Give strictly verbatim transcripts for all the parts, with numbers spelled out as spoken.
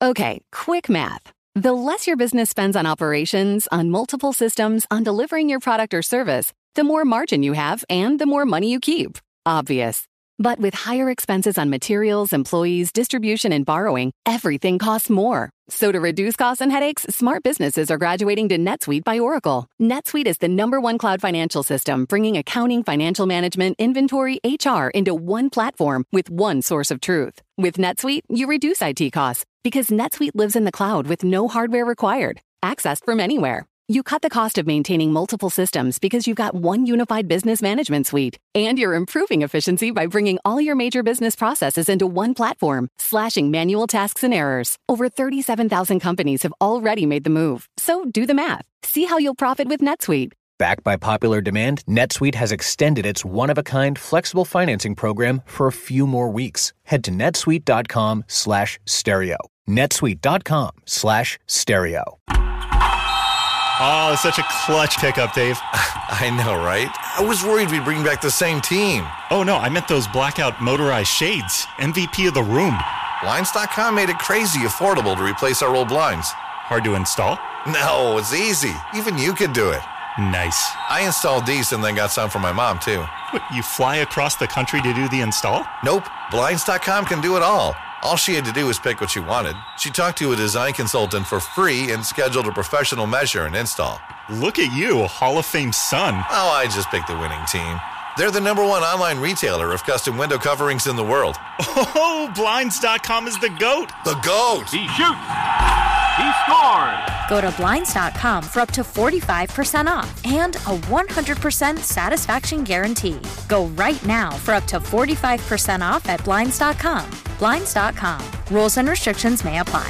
Okay, quick math. The less your business spends on operations, on multiple systems, on delivering your product or service, the more margin you have and the more money you keep. Obvious. But with higher expenses on materials, employees, distribution, and borrowing, everything costs more. So to reduce costs and headaches, smart businesses are graduating to NetSuite by Oracle. NetSuite is the number one cloud financial system, bringing accounting, financial management, inventory, H R into one platform with one source of truth. With NetSuite, you reduce I T costs because NetSuite lives in the cloud with no hardware required, accessed from anywhere. You cut the cost of maintaining multiple systems because you've got one unified business management suite. And you're improving efficiency by bringing all your major business processes into one platform, slashing manual tasks and errors. Over thirty-seven thousand companies have already made the move. So do the math. See how you'll profit with NetSuite. Backed by popular demand, NetSuite has extended its one-of-a-kind flexible financing program for a few more weeks. Head to netsuite.com slash stereo. netsuite.com slash stereo. Oh, such a clutch pickup, Dave. I know, right? I was worried we'd bring back the same team. Oh, no, I meant those blackout motorized shades. M V P of the room. Blinds dot com made it crazy affordable to replace our old blinds. Hard to install? No, it's easy. Even you could do it. Nice. I installed these and then got some for my mom, too. What, you fly across the country to do the install? Nope. Blinds dot com can do it all. All she had to do was pick what she wanted. She talked to a design consultant for free and scheduled a professional measure and install. Look at you, a Hall of Fame son. Oh, I just picked the winning team. They're the number one online retailer of custom window coverings in the world. Oh, Blinds dot com is the GOAT. The GOAT! He shoots! He scored! Go to Blinds dot com for up to forty-five percent off and a one hundred percent satisfaction guarantee. Go right now for up to forty-five percent off at Blinds dot com. Blinds dot com. Rules and restrictions may apply.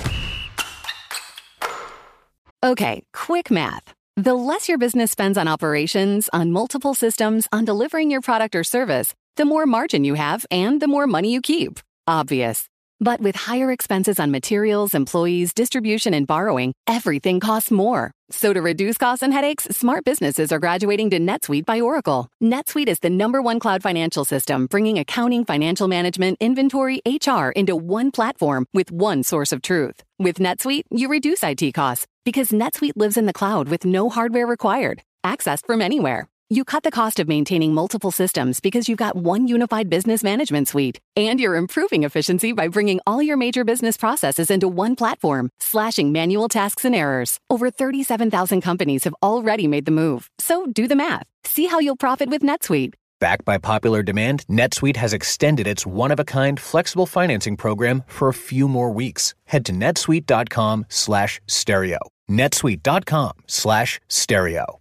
Okay, quick math. The less your business spends on operations, on multiple systems, on delivering your product or service, the more margin you have and the more money you keep. Obvious. But with higher expenses on materials, employees, distribution, and borrowing, everything costs more. So to reduce costs and headaches, smart businesses are graduating to NetSuite by Oracle. NetSuite is the number one cloud financial system, bringing accounting, financial management, inventory, H R into one platform with one source of truth. With NetSuite, you reduce I T costs because NetSuite lives in the cloud with no hardware required, accessed from anywhere. You cut the cost of maintaining multiple systems because you've got one unified business management suite. And you're improving efficiency by bringing all your major business processes into one platform, slashing manual tasks and errors. Over thirty-seven thousand companies have already made the move. So do the math. See how you'll profit with NetSuite. Backed by popular demand, NetSuite has extended its one-of-a-kind flexible financing program for a few more weeks. Head to netsuite.com slash stereo. netsuite.com slash stereo.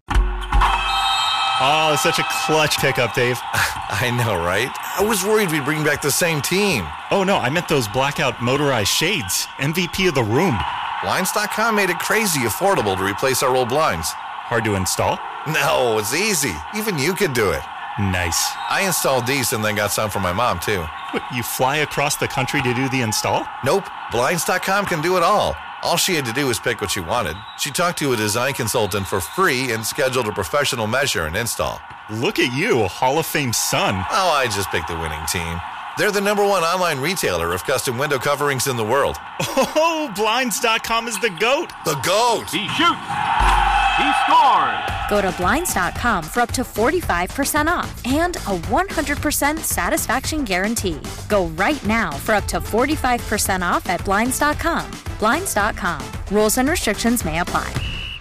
Oh, such a clutch pickup, Dave. I know, right? I was worried we'd bring back the same team. Oh, no, I meant those blackout motorized shades. M V P of the room. Blinds dot com made it crazy affordable to replace our old blinds. Hard to install? No, it's easy. Even you could do it. Nice. I installed these and then got some for my mom, too. What, you fly across the country to do the install? Nope. Blinds dot com can do it all. All she had to do was pick what she wanted. She talked to a design consultant for free and scheduled a professional measure and install. Look at you, a Hall of Fame son. Oh, I just picked the winning team. They're the number one online retailer of custom window coverings in the world. Oh, Blinds dot com is the GOAT. The GOAT! He shoots! He scored! Go to Blinds dot com for up to forty-five percent off and a one hundred percent satisfaction guarantee. Go right now for up to forty-five percent off at Blinds dot com. Blinds dot com. Rules and restrictions may apply.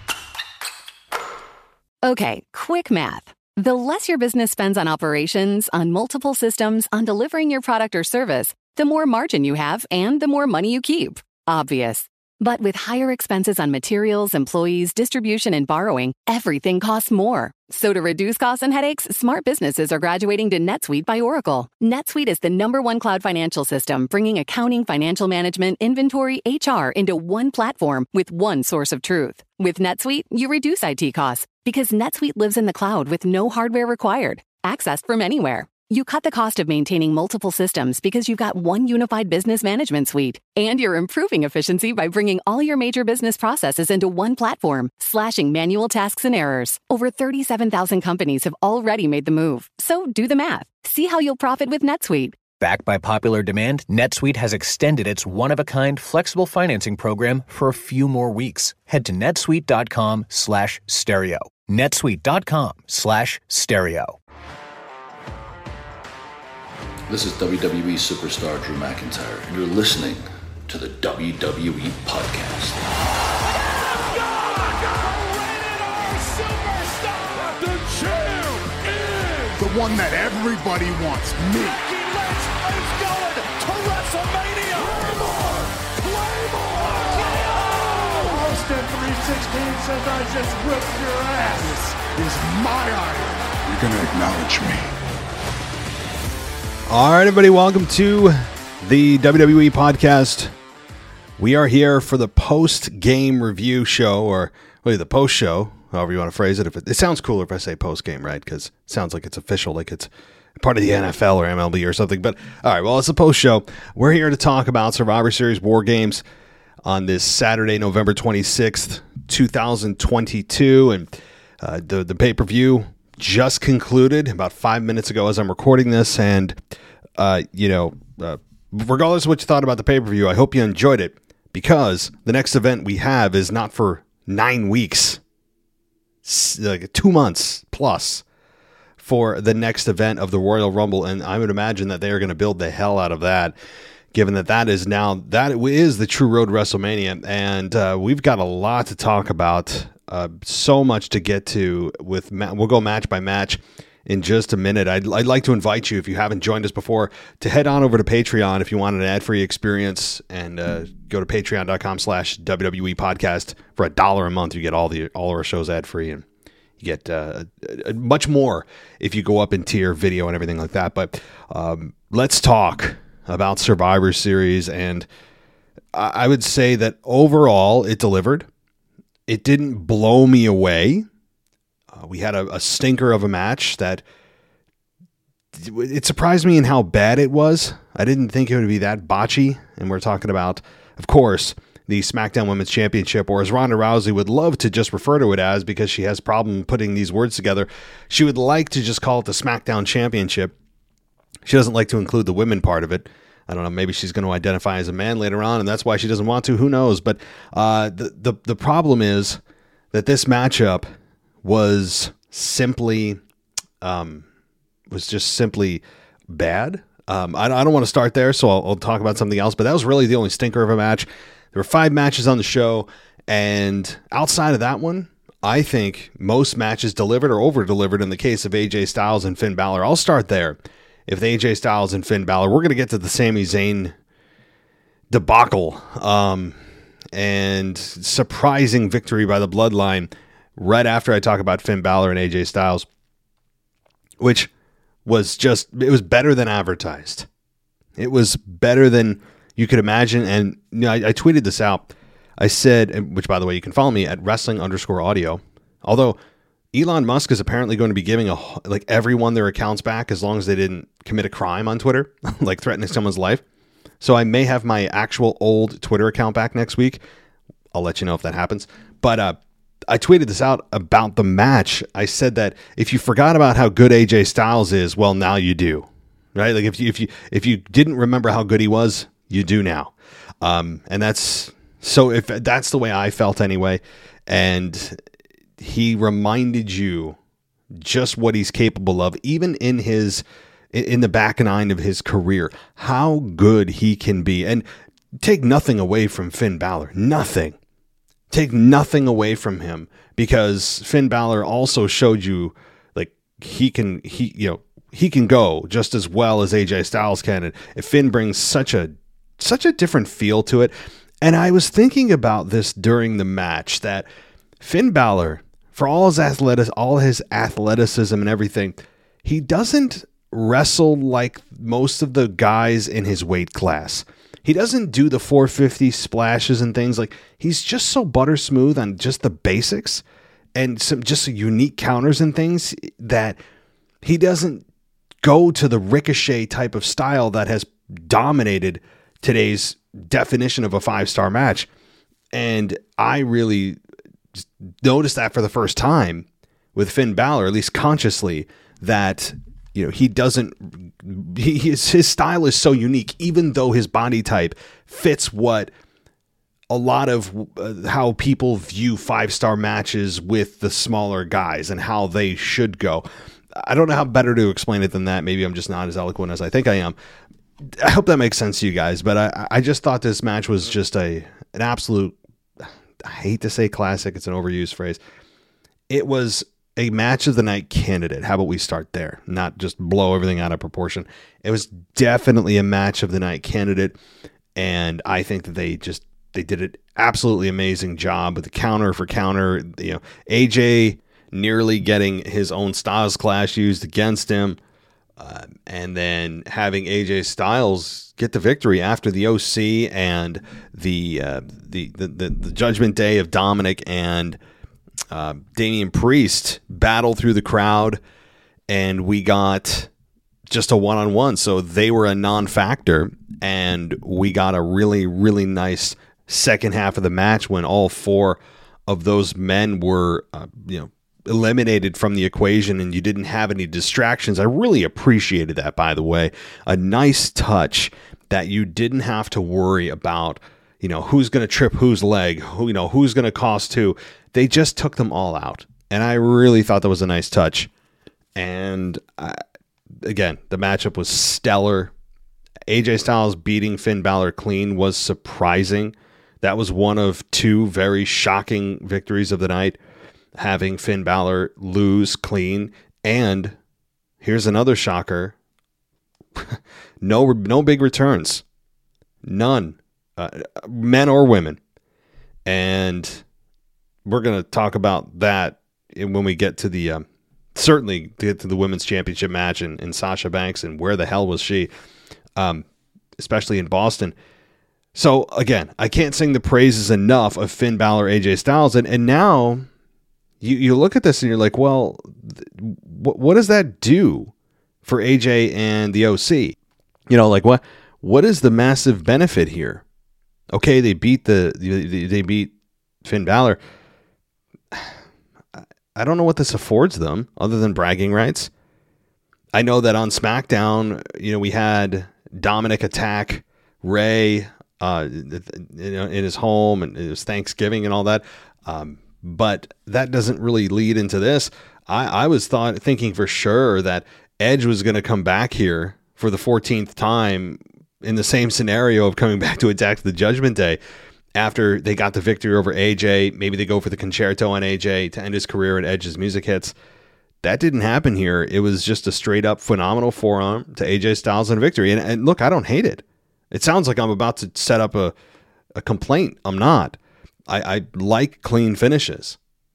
Okay, quick math. The less your business spends on operations, on multiple systems, on delivering your product or service, the more margin you have and the more money you keep. Obvious. But with higher expenses on materials, employees, distribution, and borrowing, everything costs more. So to reduce costs and headaches, smart businesses are graduating to NetSuite by Oracle. NetSuite is the number one cloud financial system, bringing accounting, financial management, inventory, H R into one platform with one source of truth. With NetSuite, you reduce I T costs because NetSuite lives in the cloud with no hardware required, accessed from anywhere. You cut the cost of maintaining multiple systems because you've got one unified business management suite. And you're improving efficiency by bringing all your major business processes into one platform, slashing manual tasks and errors. Over thirty-seven thousand companies have already made the move. So do the math. See how you'll profit with NetSuite. Backed by popular demand, NetSuite has extended its one-of-a-kind flexible financing program for a few more weeks. Head to netsuite.com slash stereo. netsuite.com slash stereo. This is W W E superstar Drew McIntyre, and you're listening to the W W E Podcast. The champ is the one that everybody wants, me. Becky Lynch is going to WrestleMania. Claymore! Claymore! Austin three sixteen says I just whipped your ass. This is my iron. You're going to acknowledge me. All right, everybody, welcome to the W W E Podcast. We are here for the post-game review show, or really the post-show, however you want to phrase it. If it, it sounds cooler if I say post-game, right? Because it sounds like it's official, like it's part of the N F L or M L B or something. But, all right, well, it's a post-show. We're here to talk about Survivor Series War Games on this Saturday, November twenty-sixth, twenty twenty-two. And uh, the, the pay-per-view just concluded about five minutes ago as I'm recording this. And, uh, you know, uh, regardless of what you thought about the pay-per-view, I hope you enjoyed it, because the next event we have is not for nine weeks, like two months plus for the next event of the Royal Rumble. And I would imagine that they are going to build the hell out of that, given that that is now, that is the true road to WrestleMania. And uh, we've got a lot to talk about, uh, so much to get to with, ma- we'll go match by match in just a minute. I'd, I'd like to invite you, if you haven't joined us before, to head on over to Patreon if you want an ad-free experience, and uh, go to patreon.com slash WWE podcast. For a dollar a month, you get all the all our shows ad-free, and you get uh, much more if you go up in tier, video, and everything like that. But um, let's talk about Survivor Series, and I would say that overall it delivered. It didn't blow me away. Uh, we had a, a stinker of a match that it surprised me in how bad it was. I didn't think it would be that botchy. And we're talking about, of course, the SmackDown Women's Championship, or as Ronda Rousey would love to just refer to it as, because she has a problem putting these words together, she would like to just call it the SmackDown Championship. She doesn't like to include the women part of it. I don't know, maybe she's going to identify as a man later on, and that's why she doesn't want to. Who knows? But uh, the, the, the problem is that this matchup was simply, um, was just simply bad. Um, I, I don't want to start there, so I'll, I'll talk about something else, but that was really the only stinker of a match. There were five matches on the show, and outside of that one, I think most matches delivered or over-delivered in the case of A J Styles and Finn Balor. I'll start there. If the A J Styles and Finn Balor, we're going to get to the Sami Zayn debacle, um, and surprising victory by the Bloodline right after I talk about Finn Balor and A J Styles, which was just, it was better than advertised. It was better than you could imagine. And you know, I, I tweeted this out. I said, which by the way, you can follow me at wrestling underscore audio. Although Elon Musk is apparently going to be giving a, like everyone their accounts back as long as they didn't commit a crime on Twitter, like threatening someone's life. So I may have my actual old Twitter account back next week. I'll let you know if that happens. But uh, I tweeted this out about the match. I said that if you forgot about how good A J Styles is, well, now you do, right? Like if you if you if you didn't remember how good he was, you do now. Um, and that's so. If that's the way I felt anyway, and he reminded you just what he's capable of, even in his in the back nine of his career, how good he can be. And take nothing away from Finn Balor, nothing. Take nothing away from him, because Finn Balor also showed you like he can he you know he can go just as well as A J Styles can, and Finn brings such a such a different feel to it. And I was thinking about this during the match, that Finn Balor, for all his athletic, all his athleticism and everything, he doesn't wrestle like most of the guys in his weight class. He doesn't do the four fifty splashes and things. Like, he's just so butter smooth on just the basics and some just unique counters and things, that he doesn't go to the Ricochet type of style that has dominated today's definition of a five-star match. And I really noticed that for the first time with Finn Balor, at least consciously, that you know, he doesn't, he, his, his style is so unique, even though his body type fits what a lot of uh, how people view five-star matches with the smaller guys and how they should go. I don't know how better to explain it than that. Maybe I'm just not as eloquent as I think I am. I hope that makes sense to you guys, but I, I just thought this match was just a an absolute, I hate to say classic, it's an overused phrase. It was a match of the night candidate. How about we start there? Not just blow everything out of proportion. It was definitely a match of the night candidate, and I think that they just They did an absolutely amazing job with the counter for counter. You know, A J nearly getting his own Styles Clash used against him, uh, and then having A J Styles get the victory after the O C and the uh, the, the the the Judgment Day of Dominic and uh, Damian Priest battle through the crowd, and we got just a one-on-one. So they were a non-factor, and we got a really really nice second half of the match when all four of those men were, uh, you know, eliminated from the equation and you didn't have any distractions. I really appreciated that, by the way. A nice touch that you didn't have to worry about, you know, who's going to trip whose leg, who, you know, who's going to cost who. They just took them all out. And I really thought that was a nice touch. And I, again, the matchup was stellar. A J Styles beating Finn Balor clean was surprising. That was one of two very shocking victories of the night, having Finn Balor lose clean. And here's another shocker. no no big returns. None. Uh, men or women. And we're going to talk about that when we get to the, um, certainly to get to the women's championship match and, and Sasha Banks and where the hell was she, um, especially in Boston. So, again, I can't sing the praises enough of Finn Balor, A J Styles. And, and now you, you look at this and you're like, well, th- what, what does that do for A J and the O C? You know, like what what is the massive benefit here? Okay, they beat the they, they beat Finn Balor. I don't know what this affords them other than bragging rights. I know that on SmackDown, you know, we had Dominic attack Ray Uh, you know, in his home, and it was Thanksgiving and all that. Um, but that doesn't really lead into this. I, I was thought thinking for sure that Edge was going to come back here for the fourteenth time in the same scenario of coming back to attack the Judgment Day after they got the victory over A J. Maybe they go for the concerto on A J to end his career and Edge's music hits. That didn't happen here. It was just a straight up phenomenal forearm to A J Styles and victory. And, and look, I don't hate it. It sounds like I'm about to set up a, a complaint. I'm not. I, I like clean finishes.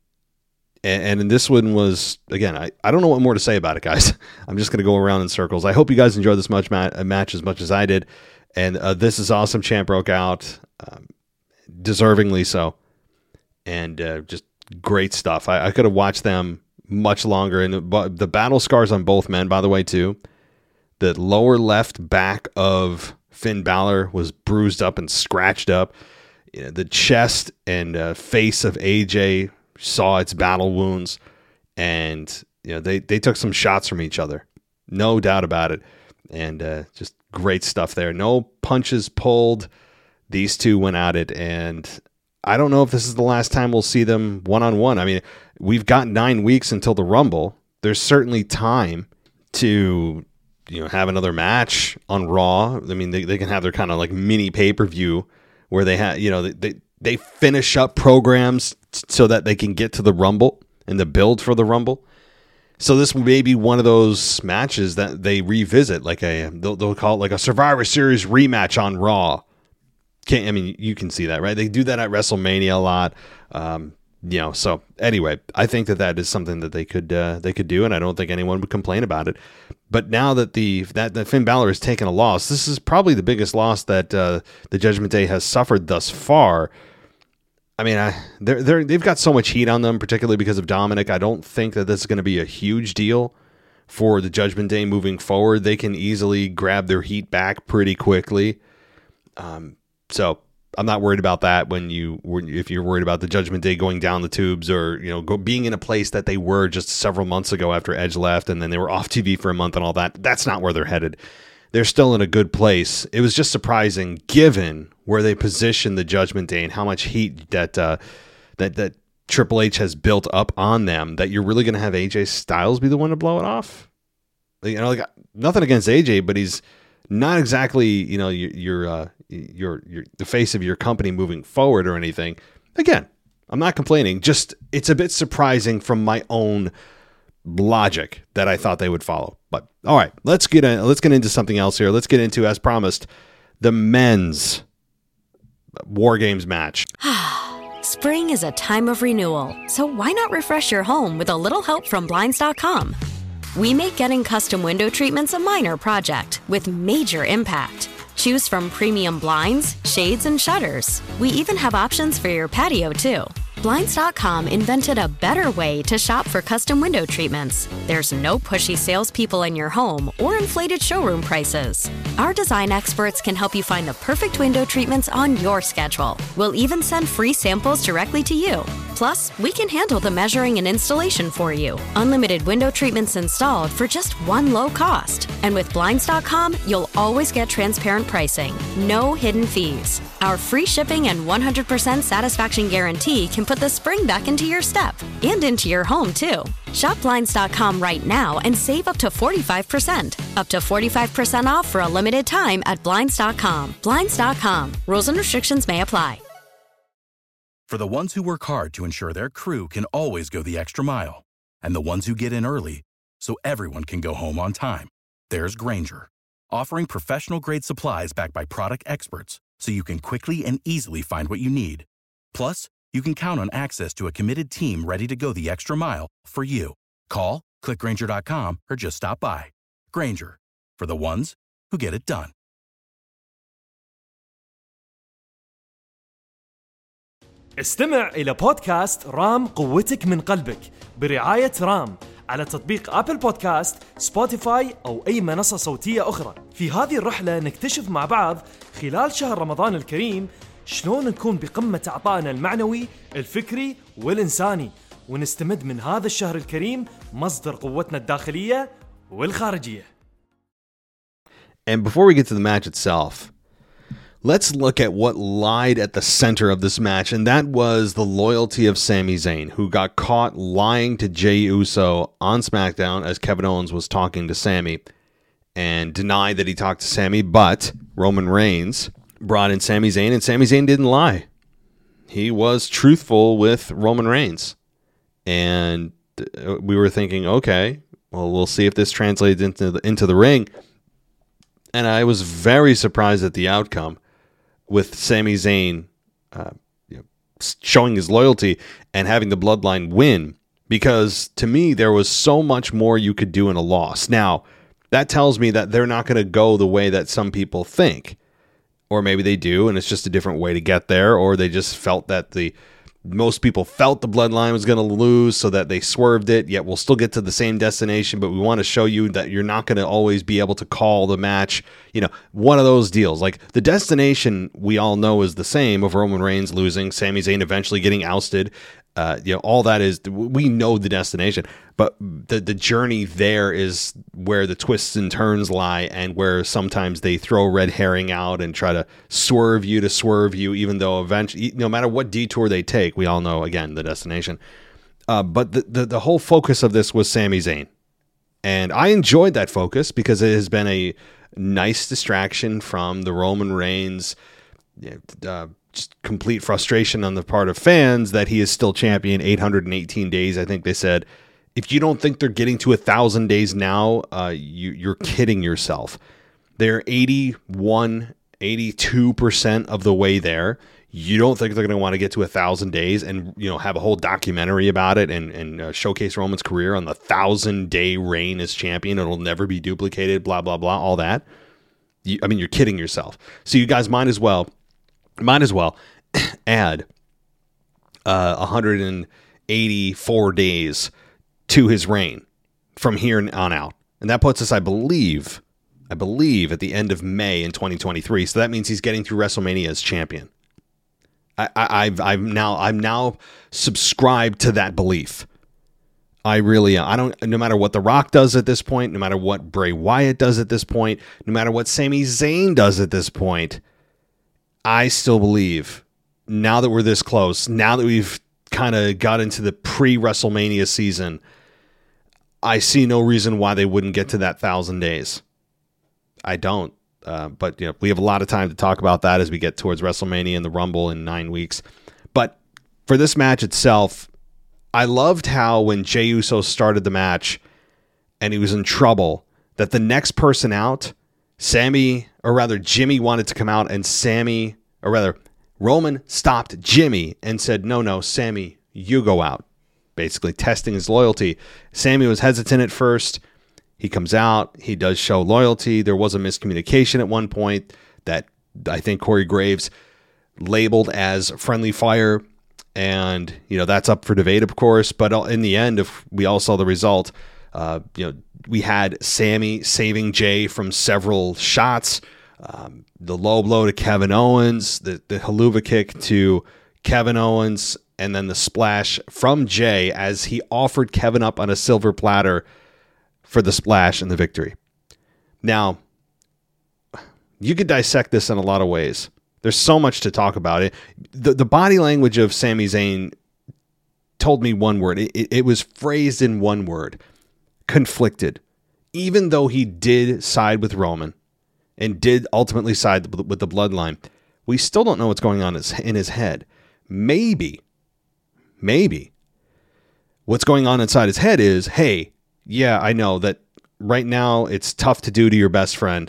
And, and this one was, again, I, I don't know what more to say about it, guys. I'm just going to go around in circles. I hope you guys enjoyed this much ma- match as much as I did. And uh, This Is Awesome champ broke out, um, deservingly so. And uh, just great stuff. I, I could have watched them much longer. And the, the battle scars on both men, by the way, too. The lower left back of Finn Balor was bruised up and scratched up. You know, the chest and uh, face of A J saw its battle wounds, and you know they they took some shots from each other, no doubt about it. And uh, just great stuff there. No punches pulled. These two went at it, and I don't know if this is the last time we'll see them one on one. I mean, we've got nine weeks until the Rumble. There's certainly time to, you know, have another match on Raw. I mean, they, they can have their kind of like mini pay-per-view where they have, you know, they, they, they finish up programs t- so that they can get to the Rumble and the build for the Rumble. So this may be one of those matches that they revisit, like a, they'll, they'll call it like a Survivor Series rematch on Raw. Can't, I mean, you can see that, right? They do that at WrestleMania a lot. Um, You know, so anyway, I think that that is something that they could uh, they could do, and I don't think anyone would complain about it. But now that the that, that Finn Balor has taken a loss, this is probably the biggest loss that uh, the Judgment Day has suffered thus far. I mean, I, they're they're they've got so much heat on them, particularly because of Dominic. I don't think that this is going to be a huge deal for the Judgment Day moving forward. They can easily grab their heat back pretty quickly. Um, so. I'm not worried about that when you if you're worried about the Judgment Day going down the tubes, or you know go, being in a place that they were just several months ago after Edge left, and then they were off T V for a month and all that. That's not where they're headed. They're still in a good place. It was just surprising given where they positioned the Judgment Day and how much heat that uh, that that Triple H has built up on them, that you're really going to have A J Styles be the one to blow it off. You know, like, nothing against A J, but he's not exactly, you know, your your uh, your your the face of your company moving forward or anything. Again, I'm not complaining. Just it's a bit surprising from my own logic that I thought they would follow. But all right, let's get in, let's get into something else here. Let's get into, as promised, the men's War Games match. Spring is a time of renewal, so why not refresh your home with a little help from Blinds dot com? We make getting custom window treatments a minor project with major impact. Choose from premium blinds, shades, and shutters. We even have options for your patio, too. Blinds dot com invented a better way to shop for custom window treatments. There's no pushy salespeople in your home or inflated showroom prices. Our design experts can help you find the perfect window treatments on your schedule. We'll even send free samples directly to you. Plus, we can handle the measuring and installation for you. Unlimited window treatments installed for just one low cost. And with Blinds dot com, you'll always get transparent pricing. No hidden fees. Our free shipping and one hundred percent satisfaction guarantee can put the spring back into your step and into your home, too. Shop Blinds dot com right now and save up to forty-five percent. Up to forty-five percent off for a limited time at Blinds dot com. Blinds dot com. Rules and restrictions may apply. For the ones who work hard to ensure their crew can always go the extra mile, and the ones who get in early so everyone can go home on time, there's Grainger, offering professional-grade supplies backed by product experts so you can quickly and easily find what you need. Plus, you can count on access to a committed team ready to go the extra mile for you. Call, click Grainger dot com, or just stop by. Grainger, for the ones who get it done. استمع إلى بودكاست رام قوتك من قلبك برعاية رام على تطبيق أبل بودكاست، سبوتيفاي أو أي منصة صوتية أخرى. في هذه الرحلة نكتشف مع بعض خلال شهر رمضان الكريم شلون نكون بقمة عطائنا المعنوي، الفكري والإنساني، ونستمد من هذا الشهر الكريم مصدر قوتنا الداخلية والخارجية. And before we get to the match itself, let's look at what lied at the center of this match, and that was the loyalty of Sami Zayn, who got caught lying to Jey Uso on SmackDown as Kevin Owens was talking to Sami, and denied that he talked to Sami, but Roman Reigns brought in Sami Zayn, and Sami Zayn didn't lie. He was truthful with Roman Reigns. And we were thinking, okay, well, we'll see if this translates into the, into the ring. And I was very surprised at the outcome, with Sami Zayn uh, you know, showing his loyalty and having the Bloodline win, because to me, there was so much more you could do in a loss. Now, that tells me that they're not going to go the way that some people think. Or maybe they do, and it's just a different way to get there, or they just felt that the most people felt the Bloodline was going to lose, so that they swerved it, yet we'll still get to the same destination, but we want to show you that you're not going to always be able to call the match. You know, one of those deals. Like, the destination we all know is the same, of Roman Reigns losing, Sami Zayn eventually getting ousted. Uh, you know, all that is, we know the destination, but the the journey there is where the twists and turns lie, and where sometimes they throw red herring out and try to swerve you to swerve you, even though eventually, no matter what detour they take, we all know, again, the destination. Uh, but the, the, the whole focus of this was Sami Zayn. And I enjoyed that focus because it has been a nice distraction from the Roman Reigns, uh, just complete frustration on the part of fans that he is still champion eight hundred eighteen days. I think they said, if you don't think they're getting to a thousand days now, uh, you, you're kidding yourself. They're eighty-one, eighty-two percent of the way there. You don't think they're going to want to get to a thousand days and, you know, have a whole documentary about it and, and uh, showcase Roman's career on the thousand day reign as champion. It'll never be duplicated, blah, blah, blah, all that. You, I mean, you're kidding yourself. So you guys might as well, might as well add uh, one hundred eighty-four days to his reign from here on out. And that puts us, I believe, I believe at the end of May in twenty twenty-three. So that means he's getting through WrestleMania as champion. I, I, I've, I've now, I'm now subscribed to that belief. I really am. I don't, no matter what The Rock does at this point, no matter what Bray Wyatt does at this point, no matter what Sami Zayn does at this point, I still believe now that we're this close, now that we've kind of got into the pre-WrestleMania season, I see no reason why they wouldn't get to that thousand days. I don't. Uh, but you know, we have a lot of time to talk about that as we get towards WrestleMania and the Rumble in nine weeks. But for this match itself, I loved how when Jey Uso started the match and he was in trouble, that the next person out, Sammy, or rather Jimmy wanted to come out, and Sammy, or rather Roman stopped Jimmy and said, no, no, Sammy, you go out. Basically testing his loyalty. Sammy was hesitant at first. He comes out. He does show loyalty. There was a miscommunication at one point that I think Corey Graves labeled as friendly fire. And, you know, that's up for debate, of course. But in the end, if we all saw the result, uh, you know, we had Sammy saving Jey from several shots. Um, the low blow to Kevin Owens, the, the haluva kick to Kevin Owens, and then the splash from Jey as he offered Kevin up on a silver platter for the splash and the victory. Now, you could dissect this in a lot of ways. There's so much to talk about. It. The, the body language of Sami Zayn told me one word. It, it, it was phrased in one word. Conflicted. Even though he did side with Roman and did ultimately side with the bloodline, we still don't know what's going on in his head. Maybe, maybe what's going on inside his head is, hey, yeah, I know that right now it's tough to do to your best friend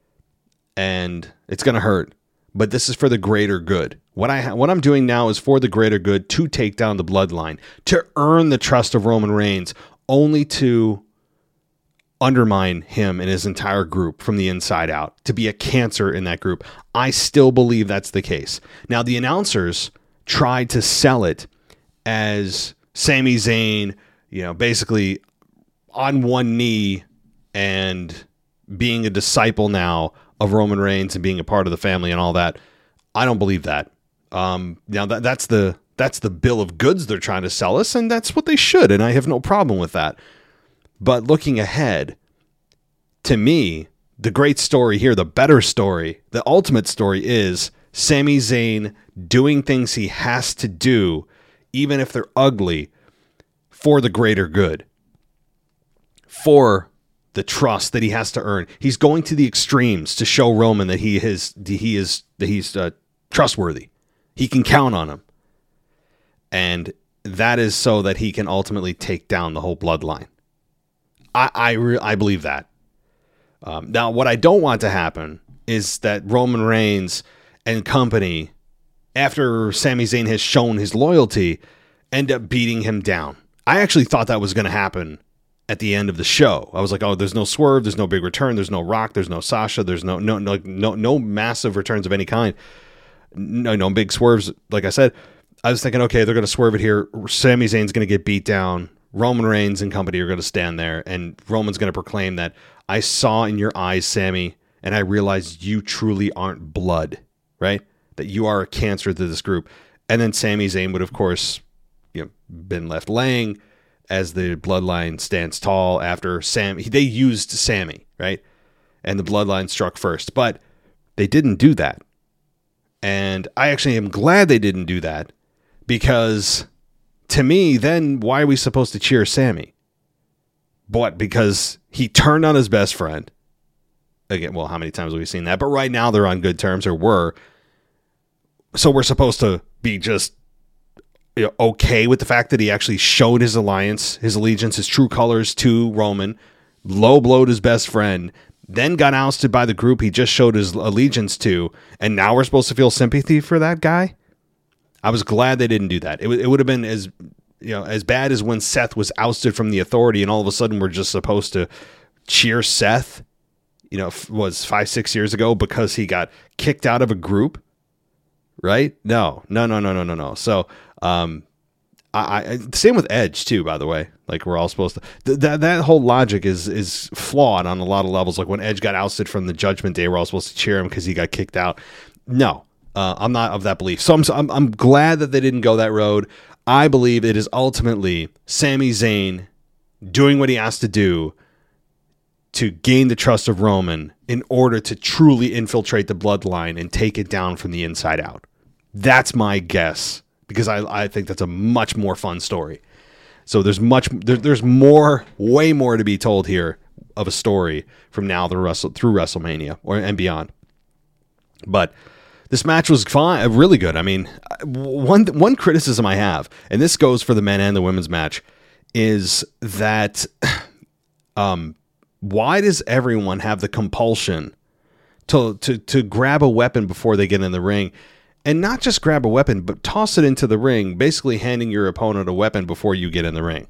and it's going to hurt, but this is for the greater good. What I ha- what I'm doing now is for the greater good, to take down the bloodline, to earn the trust of Roman Reigns, only to undermine him and his entire group from the inside out, to be a cancer in that group. I still believe that's the case. Now, the announcers tried to sell it as Sami Zayn, you know, basically on one knee and being a disciple now of Roman Reigns and being a part of the family and all that. I don't believe that. Um, now that that's the that's the bill of goods they're trying to sell us, and that's what they should, and I have no problem with that. But looking ahead, to me, the great story here, the better story, the ultimate story is Sami Zayn doing things he has to do, even if they're ugly, for the greater good. For the trust that he has to earn. He's going to the extremes to show Roman that he is he is that he's uh, trustworthy. He can count on him. And that is so that he can ultimately take down the whole bloodline. I I, re- I believe that. Um, now, what I don't want to happen is that Roman Reigns and company, after Sami Zayn has shown his loyalty, end up beating him down. I actually thought that was going to happen at the end of the show. I was like, oh, there's no swerve, there's no big return, there's no Rock, there's no Sasha, there's no no no no no massive returns of any kind. No, no big swerves, like I said. I was thinking, okay, they're going to swerve it here. Sami Zayn's going to get beat down. Roman Reigns and company are going to stand there, and Roman's going to proclaim that, I saw in your eyes, Sammy, and I realized you truly aren't blood, right? That you are a cancer to this group. And then Sami Zayn would, of course, you know, been left laying as the bloodline stands tall after Sam. They used Sammy, right? And the bloodline struck first, but they didn't do that. And I actually am glad they didn't do that, because to me, then why are we supposed to cheer Sammy? But because he turned on his best friend. Again, well, how many times have we seen that? But right now they're on good terms, or were. So we're supposed to be just, you know, okay with the fact that he actually showed his alliance, his allegiance, his true colors to Roman, low blowed his best friend, then got ousted by the group he just showed his allegiance to, and now we're supposed to feel sympathy for that guy? I was glad they didn't do that. It, it would have been as, you know, as bad as when Seth was ousted from the Authority, and all of a sudden we're just supposed to cheer Seth, you know, was five, six years ago because he got kicked out of a group, right? No, no, no, no, no, no, no. So, um, I, I same with Edge too, by the way. Like, we're all supposed to, th- that that whole logic is is flawed on a lot of levels. Like when Edge got ousted from the Judgment Day, we're all supposed to cheer him because he got kicked out. No, Uh, I'm not of that belief. So I'm, I'm I'm glad that they didn't go that road. I believe it is ultimately Sami Zayn doing what he has to do to gain the trust of Roman in order to truly infiltrate the bloodline and take it down from the inside out. That's my guess, because I, I think that's a much more fun story. So there's much there, there's more, way more to be told here of a story from now through, Wrestle, through WrestleMania or and beyond. But this match was fine, really good. I mean, one one criticism I have, and this goes for the men and the women's match, is that um, why does everyone have the compulsion to to to grab a weapon before they get in the ring? And not just grab a weapon, but toss it into the ring, basically handing your opponent a weapon before you get in the ring.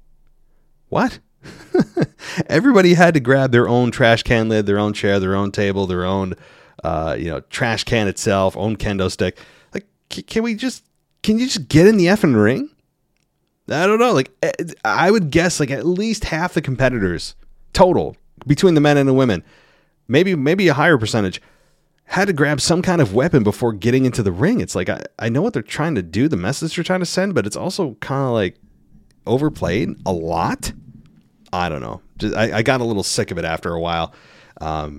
What? Everybody had to grab their own trash can lid, their own chair, their own table, their own uh, you know, trash can itself, own kendo stick. Like, can we just, can you just get in the effing ring? I don't know. Like, I would guess like at least half the competitors total between the men and the women, maybe maybe a higher percentage, had to grab some kind of weapon before getting into the ring. It's like, I, I know what they're trying to do, the message they're trying to send, but it's also kind of like overplayed a lot. I don't know. Just, I, I got a little sick of it after a while. Um,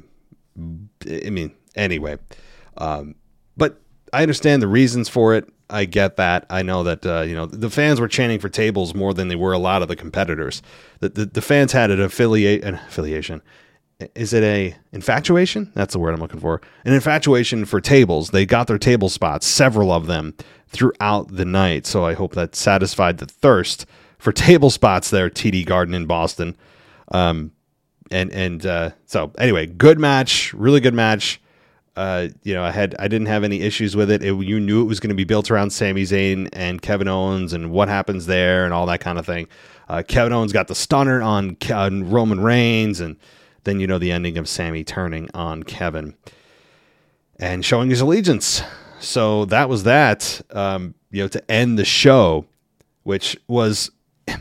I mean, anyway, um, but I understand the reasons for it. I get that. I know that, uh, you know, the fans were chanting for tables more than they were a lot of the competitors. The, the, the fans had an affiliate, an affiliation. Is it a infatuation? That's the word I'm looking for. An infatuation for tables. They got their table spots, several of them, throughout the night. So I hope that satisfied the thirst for table spots there, T D Garden in Boston. Um, and and uh, so anyway, good match, really good match. Uh, you know, I had I didn't have any issues with it. it you knew it was going to be built around Sami Zayn and Kevin Owens and what happens there and all that kind of thing. Uh, Kevin Owens got the stunner on, on Roman Reigns, and then, you know, the ending of Sami turning on Kevin and showing his allegiance. So that was that, um, you know, to end the show, which was,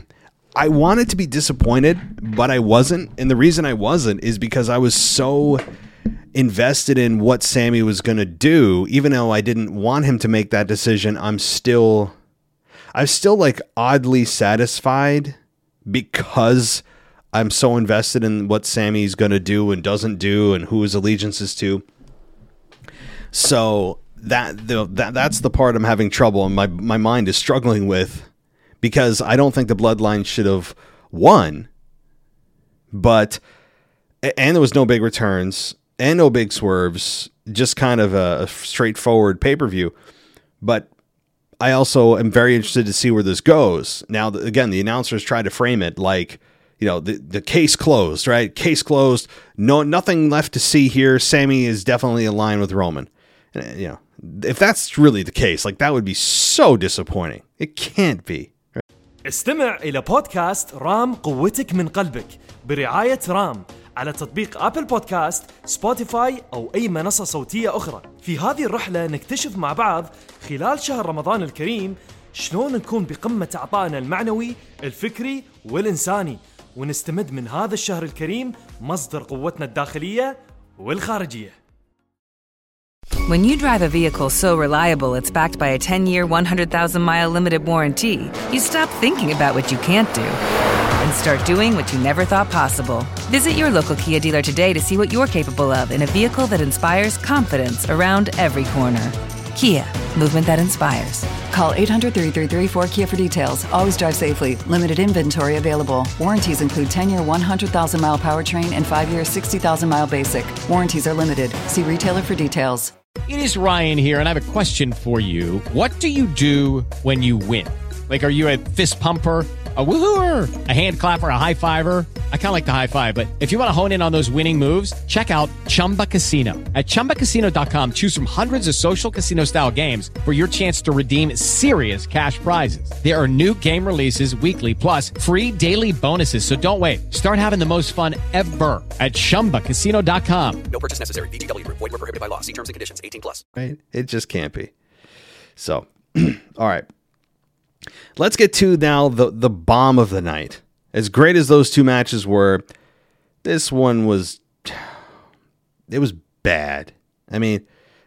I wanted to be disappointed, but I wasn't. And the reason I wasn't is because I was so invested in what Sami was going to do. Even though I didn't want him to make that decision, I'm still, I'm still like oddly satisfied because I'm so invested in what Sami's going to do and doesn't do and who his allegiance is to. So that, the, that that's the part I'm having trouble and my, my mind is struggling with, because I don't think the Bloodline should have won. But, and there was no big returns and no big swerves, just kind of a, a straightforward pay-per-view. But I also am very interested to see where this goes. Now, again, the announcers tried to frame it like, you know, the, the case closed, right? Case closed. No, nothing left to see here. Sami is definitely aligned with Roman. And, you know, if that's really the case, like that would be so disappointing. It can't be. Right? استمع إلى بودكاست رام قوتك من قلبك برعاية رام على تطبيق أبل بودكاست، سبوتيفاي أو أي منصة صوتية أخرى. في هذه الرحلة نكتشف مع بعض خلال شهر رمضان الكريم شلون نكون بقمة عطائنا المعنوي، الفكري والإنساني، ونستمد من هذا الشهر الكريم مصدر قوتنا الداخلية والخارجية. When you drive a vehicle so reliable it's backed by a ten-year, one hundred thousand mile limited warranty, you stop thinking about what you can't do and start doing what you never thought possible. Visit your local Kia dealer today to see what you're capable of in a vehicle that inspires confidence around every corner. Kia, movement that inspires. Call eight hundred, three three three, four K I A for details. Always drive safely. Limited inventory available. Warranties include ten-year, one hundred thousand mile powertrain and five-year, sixty thousand mile basic. Warranties are limited. See retailer for details. It is Ryan here, and I have a question for you. What do you do when you win? Like, are you a fist pumper, a woo-hooer, a hand clapper, a high-fiver? I kind of like the high-five, but if you want to hone in on those winning moves, check out Chumba Casino. At Chumba Casino dot com, choose from hundreds of social casino-style games for your chance to redeem serious cash prizes. There are new game releases weekly, plus free daily bonuses, so don't wait. Start having the most fun ever at Chumba Casino dot com. No purchase necessary. V G W. Void where prohibited by law. See terms and conditions. eighteen plus. Right? It just can't be. So, all right. Let's get to now the, the bomb of the night. As great as those two matches were, this one was, it was bad. I mean,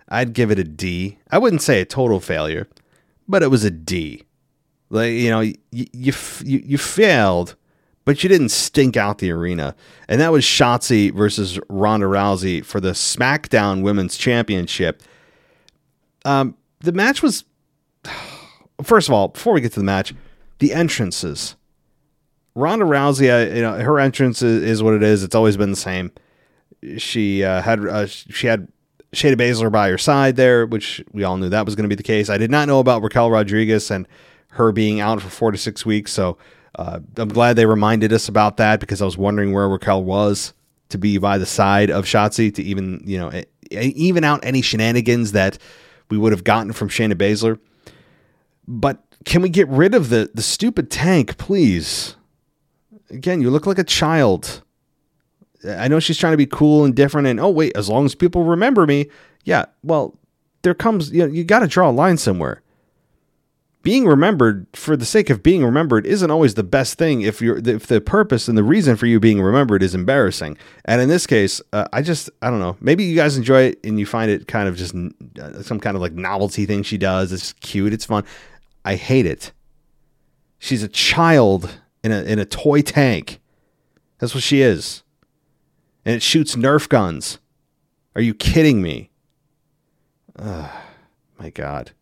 I'd give it a D. I wouldn't say a total failure, but it was a D. Like, you know, you you you, you failed, but you didn't stink out the arena. And that was Shotzi versus Ronda Rousey for the SmackDown Women's Championship. Um, the match was, first of all, before we get to the match, the entrances. Ronda Rousey, uh, you know, her entrance is, is what it is. It's always been the same. She uh, had uh, she had Shayna Baszler by her side there, which we all knew that was going to be the case. I did not know about Raquel Rodriguez and her being out for four to six weeks. So uh, I'm glad they reminded us about that, because I was wondering where Raquel was to be by the side of Shotzi to even, you know, even out any shenanigans that we would have gotten from Shayna Baszler. But can we get rid of the, the stupid tank, please? Again, you look like a child. I know she's trying to be cool and different, and oh wait, as long as people remember me, yeah. Well, there comes, you know, you got to draw a line somewhere. Being remembered for the sake of being remembered isn't always the best thing if you're if the purpose and the reason for you being remembered is embarrassing. And in this case, uh, I just I don't know. Maybe you guys enjoy it and you find it kind of just uh, some kind of like novelty thing she does. It's cute. It's fun. I hate it. She's a child in a in a toy tank. That's what she is. And it shoots Nerf guns. Are you kidding me? Oh, my God.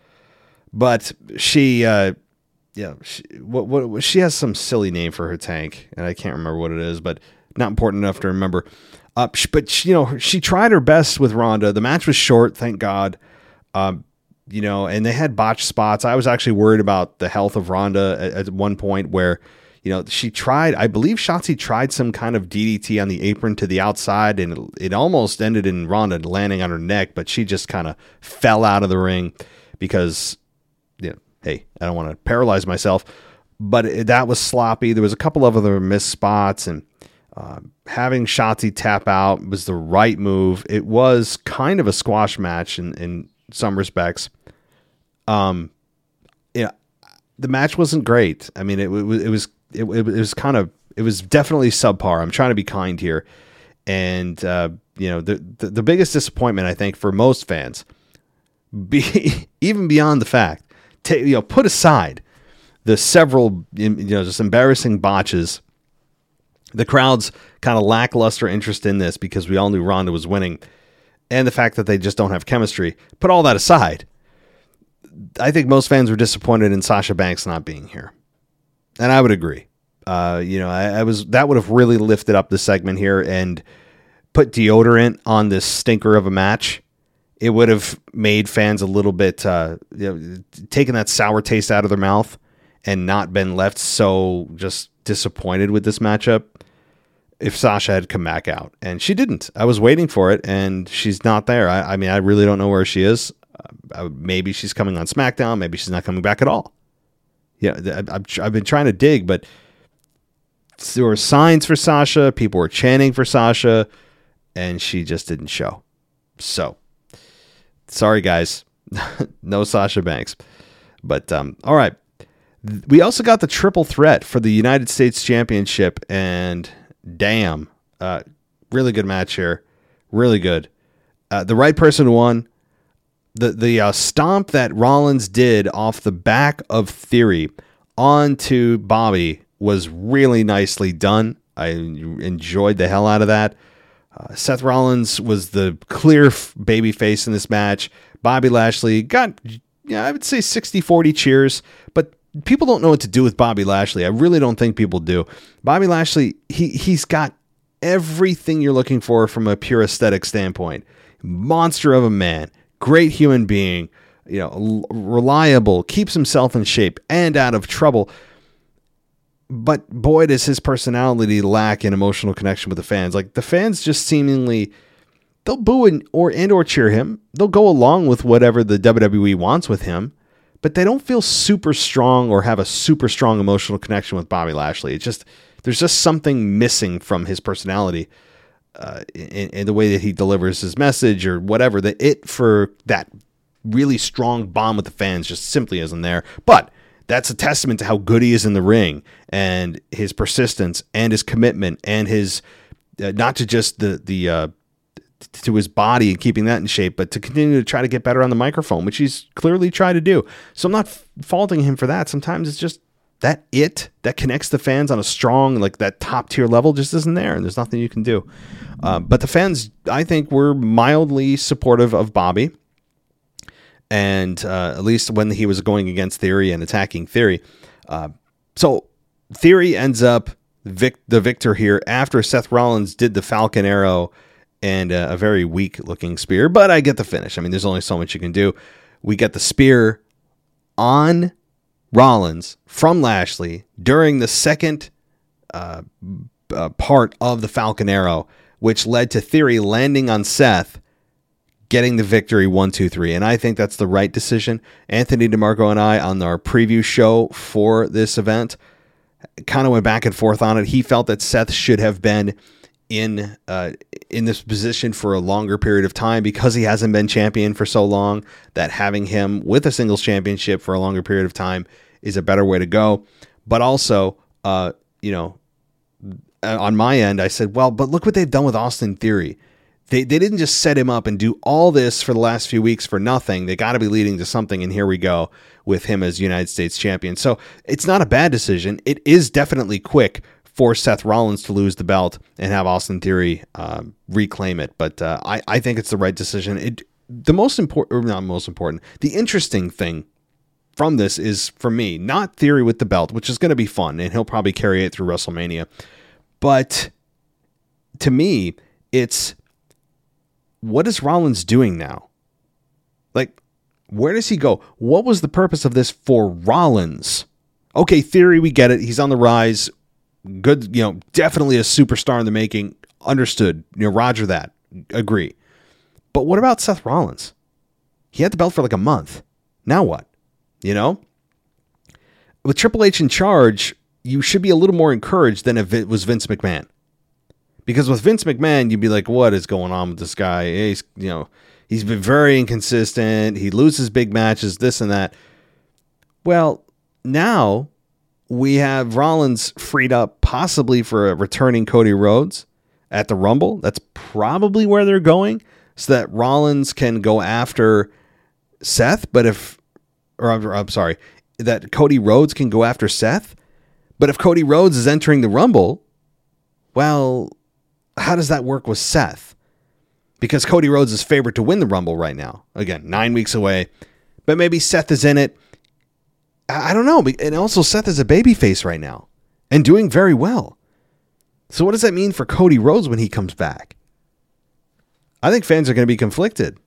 But she, uh, yeah, she, what, what, she has some silly name for her tank, and I can't remember what it is, but not important enough to remember. Uh, but, she, you know, she tried her best with Ronda. The match was short, thank God. Um, you know, and they had botched spots. I was actually worried about the health of Ronda at, at one point where, you know, she tried, I believe Shotzi tried some kind of D D T on the apron to the outside, and it, it almost ended in Ronda landing on her neck, but she just kind of fell out of the ring because, you know, hey, I don't want to paralyze myself, but it, that was sloppy. There was a couple of other missed spots, and uh, having Shotzi tap out was the right move. It was kind of a squash match in, in some respects. Um, yeah, the match wasn't great. I mean, it, it was, it was, it, it was kind of, it was definitely subpar. I'm trying to be kind here. And, uh, you know, the, the, the biggest disappointment, I think, for most fans, be, even beyond the fact, Take, you know, put aside the several, you know, just embarrassing botches, the crowd's kind of lackluster interest in this because we all knew Ronda was winning, and the fact that they just don't have chemistry. Put all that aside, I think most fans were disappointed in Sasha Banks not being here, and I would agree. Uh, you know, I, I was that would have really lifted up the segment here and put deodorant on this stinker of a match. It would have made fans a little bit, uh, you know, taken that sour taste out of their mouth and not been left so just disappointed with this matchup if Sasha had come back out. And she didn't. I was waiting for it, and she's not there. I, I mean, I really don't know where she is. Uh, maybe she's coming on SmackDown. Maybe she's not coming back at all. Yeah, I've, I've been trying to dig, but there were signs for Sasha. People were chanting for Sasha, and she just didn't show. So, sorry, guys. No Sasha Banks. But, um, all right. We also got the triple threat for the United States Championship, and damn, uh, really good match here. Really good. Uh, the right person won. The the uh, stomp that Rollins did off the back of Theory onto Bobby was really nicely done. I enjoyed the hell out of that. Uh, Seth Rollins was the clear f- baby face in this match. Bobby Lashley got, yeah, I would say sixty forty cheers, but people don't know what to do with Bobby Lashley. I really don't think people do. Bobby Lashley, he he's got everything you're looking for from a pure aesthetic standpoint. Monster of a man, great human being, you know, l- reliable, keeps himself in shape and out of trouble. But boy, does his personality lack an emotional connection with the fans. Like, the fans just seemingly, they'll boo and or and or cheer him. They'll go along with whatever the W W E wants with him, but they don't feel super strong or have a super strong emotional connection with Bobby Lashley. It's just, there's just something missing from his personality uh, in, in the way that he delivers his message or whatever. The it for that really strong bond with the fans just simply isn't there. But that's a testament to how good he is in the ring and his persistence and his commitment and his uh, not to just the the uh, to his body and keeping that in shape, but to continue to try to get better on the microphone, which he's clearly tried to do. So I'm not f- faulting him for that. Sometimes it's just that it that connects the fans on a strong, like that top tier level just isn't there, and there's nothing you can do. Uh, but the fans, I think, were mildly supportive of Bobby. And uh, at least when he was going against Theory and attacking Theory. Uh, so Theory ends up vic- the victor here after Seth Rollins did the Falcon Arrow and uh, a very weak looking spear, but I get the finish. I mean, there's only so much you can do. We get the spear on Rollins from Lashley during the second uh, uh, part of the Falcon Arrow, which led to Theory landing on Seth, getting the victory one, two, three. And I think that's the right decision. Anthony DeMarco and I, on our preview show for this event, kind of went back and forth on it. He felt that Seth should have been in uh, in this position for a longer period of time because he hasn't been champion for so long, that having him with a singles championship for a longer period of time is a better way to go. But also, uh, you know, on my end, I said, well, but look what they've done with Austin Theory. They they didn't just set him up and do all this for the last few weeks for nothing. They got to be leading to something, and here we go with him as United States champion. So it's not a bad decision. It is definitely quick for Seth Rollins to lose the belt and have Austin Theory um, reclaim it. But uh, I, I think it's the right decision. It the most important, or not most important, the interesting thing from this is, for me, not Theory with the belt, which is going to be fun, and he'll probably carry it through WrestleMania. But to me, it's, what is Rollins doing now? Like, where does he go? What was the purpose of this for Rollins? Okay, Theory, we get it. He's on the rise. Good, you know, definitely a superstar in the making. Understood. You know, roger that. Agree. But what about Seth Rollins? He had the belt for like a month. Now what? You know? With Triple H in charge, you should be a little more encouraged than if it was Vince McMahon. Because with Vince McMahon, you'd be like, what is going on with this guy? He's, you know, he's been very inconsistent. He loses big matches, this and that. Well, now we have Rollins freed up possibly for a returning Cody Rhodes at the Rumble. That's probably where they're going, so that Rollins can go after Seth. But if, or I'm, I'm sorry, that Cody Rhodes can go after Seth. But if Cody Rhodes is entering the Rumble, well, how does that work with Seth? Because Cody Rhodes is favored to win the Rumble right now. Again, nine weeks away. But maybe Seth is in it. I don't know. And also, Seth is a babyface right now and doing very well. So what does that mean for Cody Rhodes when he comes back? I think fans are going to be conflicted.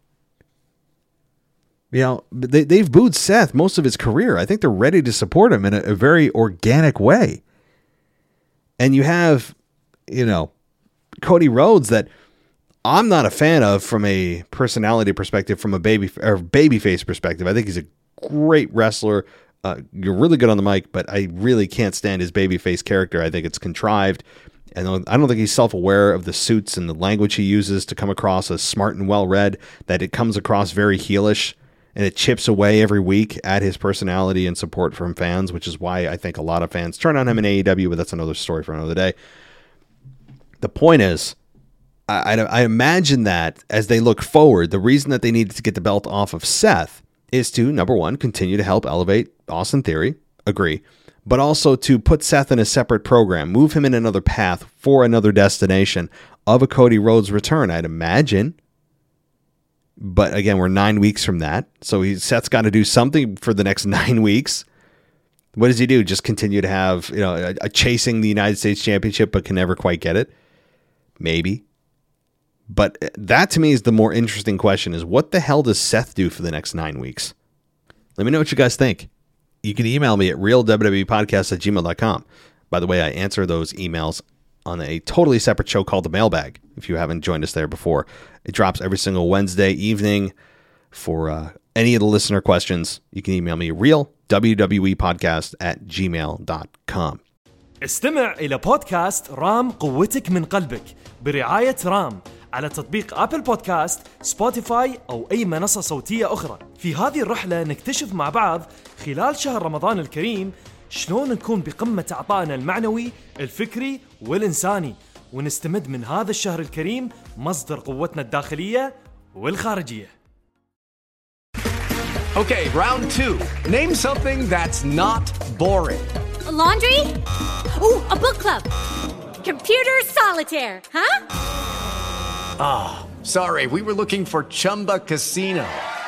You know, they, they've booed Seth most of his career. I think they're ready to support him in a, a very organic way. And you have, you know, Cody Rhodes that I'm not a fan of from a personality perspective, from a baby or babyface perspective. I think he's a great wrestler. Uh, you're really good on the mic, but I really can't stand his babyface character. I think it's contrived. And I don't think he's self-aware of the suits and the language he uses to come across as smart and well-read, that it comes across very heelish, and it chips away every week at his personality and support from fans, which is why I think a lot of fans turn on him in A E W, but that's another story for another day. The point is, I, I, I imagine that as they look forward, the reason that they needed to get the belt off of Seth is to, number one, continue to help elevate Austin Theory, agree, but also to put Seth in a separate program, move him in another path for another destination of a Cody Rhodes return, I'd imagine. But again, we're nine weeks from that, so he, Seth's got to do something for the next nine weeks. What does he do? Just continue to have, you know, a, a chasing the United States Championship, but can never quite get it? Maybe. But that to me is the more interesting question, is what the hell does Seth do for the next nine weeks? Let me know what you guys think. You can email me at real W W E podcast at gmail dot com. By the way, I answer those emails on a totally separate show called The Mailbag, if you haven't joined us there before. It drops every single Wednesday evening. For uh, any of the listener questions, you can email me real W W E podcast at gmail dot com. استمع إلى بودكاست رام قوتك من قلبك برعاية رام على تطبيق أبل بودكاست، سبوتيفاي أو أي منصة صوتية أخرى. في هذه الرحلة نكتشف مع بعض خلال شهر رمضان الكريم شلون نكون بقمة عطائنا المعنوي، الفكري والإنساني، ونستمد من هذا الشهر الكريم مصدر قوتنا الداخلية والخارجية. Okay, round two. Name something that's not boring. A laundry? Ooh, a book club. Computer solitaire, huh? Ah, oh, sorry, we were looking for Chumba Casino.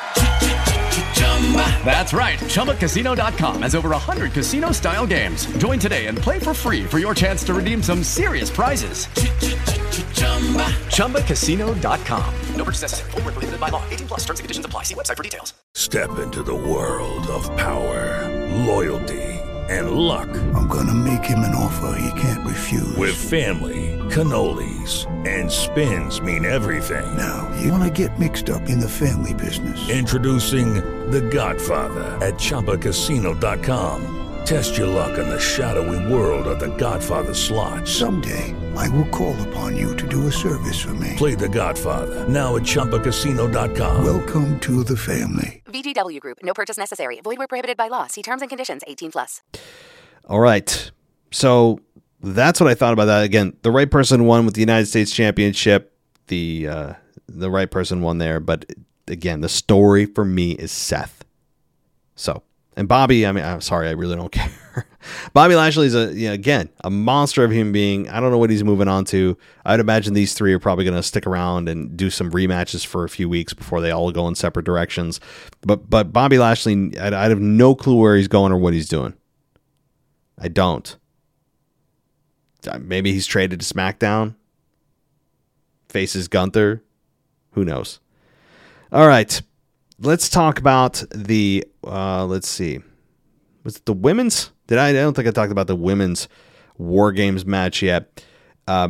That's right, Chumba Casino dot com has over one hundred casino-style games. Join today and play for free for your chance to redeem some serious prizes. Chumba Casino dot com. No purchase necessary. Void where prohibited by law. eighteen plus terms and conditions apply. See website for details. Step into the world of power, loyalty, and luck. I'm gonna make him an offer he can't refuse. With family, cannolis, and spins mean everything. Now, you wanna get mixed up in the family business. Introducing The Godfather at Chumba Casino dot com. Test your luck in the shadowy world of The Godfather slot. Someday, I will call upon you to do a service for me. Play The Godfather now at Chumba Casino dot com. Welcome to the family. V G W Group. No purchase necessary. Void where prohibited by law. See terms and conditions. eighteen plus. All right. So that's what I thought about that. Again, the right person won with the United States Championship. The uh, the right person won there. But again, the story for me is Seth. So, and Bobby, I mean, I'm sorry, I really don't care. Bobby Lashley is, a, you know, again, a monster of a human being. I don't know what he's moving on to. I'd imagine these three are probably going to stick around and do some rematches for a few weeks before they all go in separate directions. But but Bobby Lashley, I'd, I'd have no clue where he's going or what he's doing. I don't. Maybe he's traded to SmackDown. Faces Gunther. Who knows? All right. Let's talk about the, uh, let's see. Was it the women's? Did I? I don't think I talked about the women's War Games match yet. Um,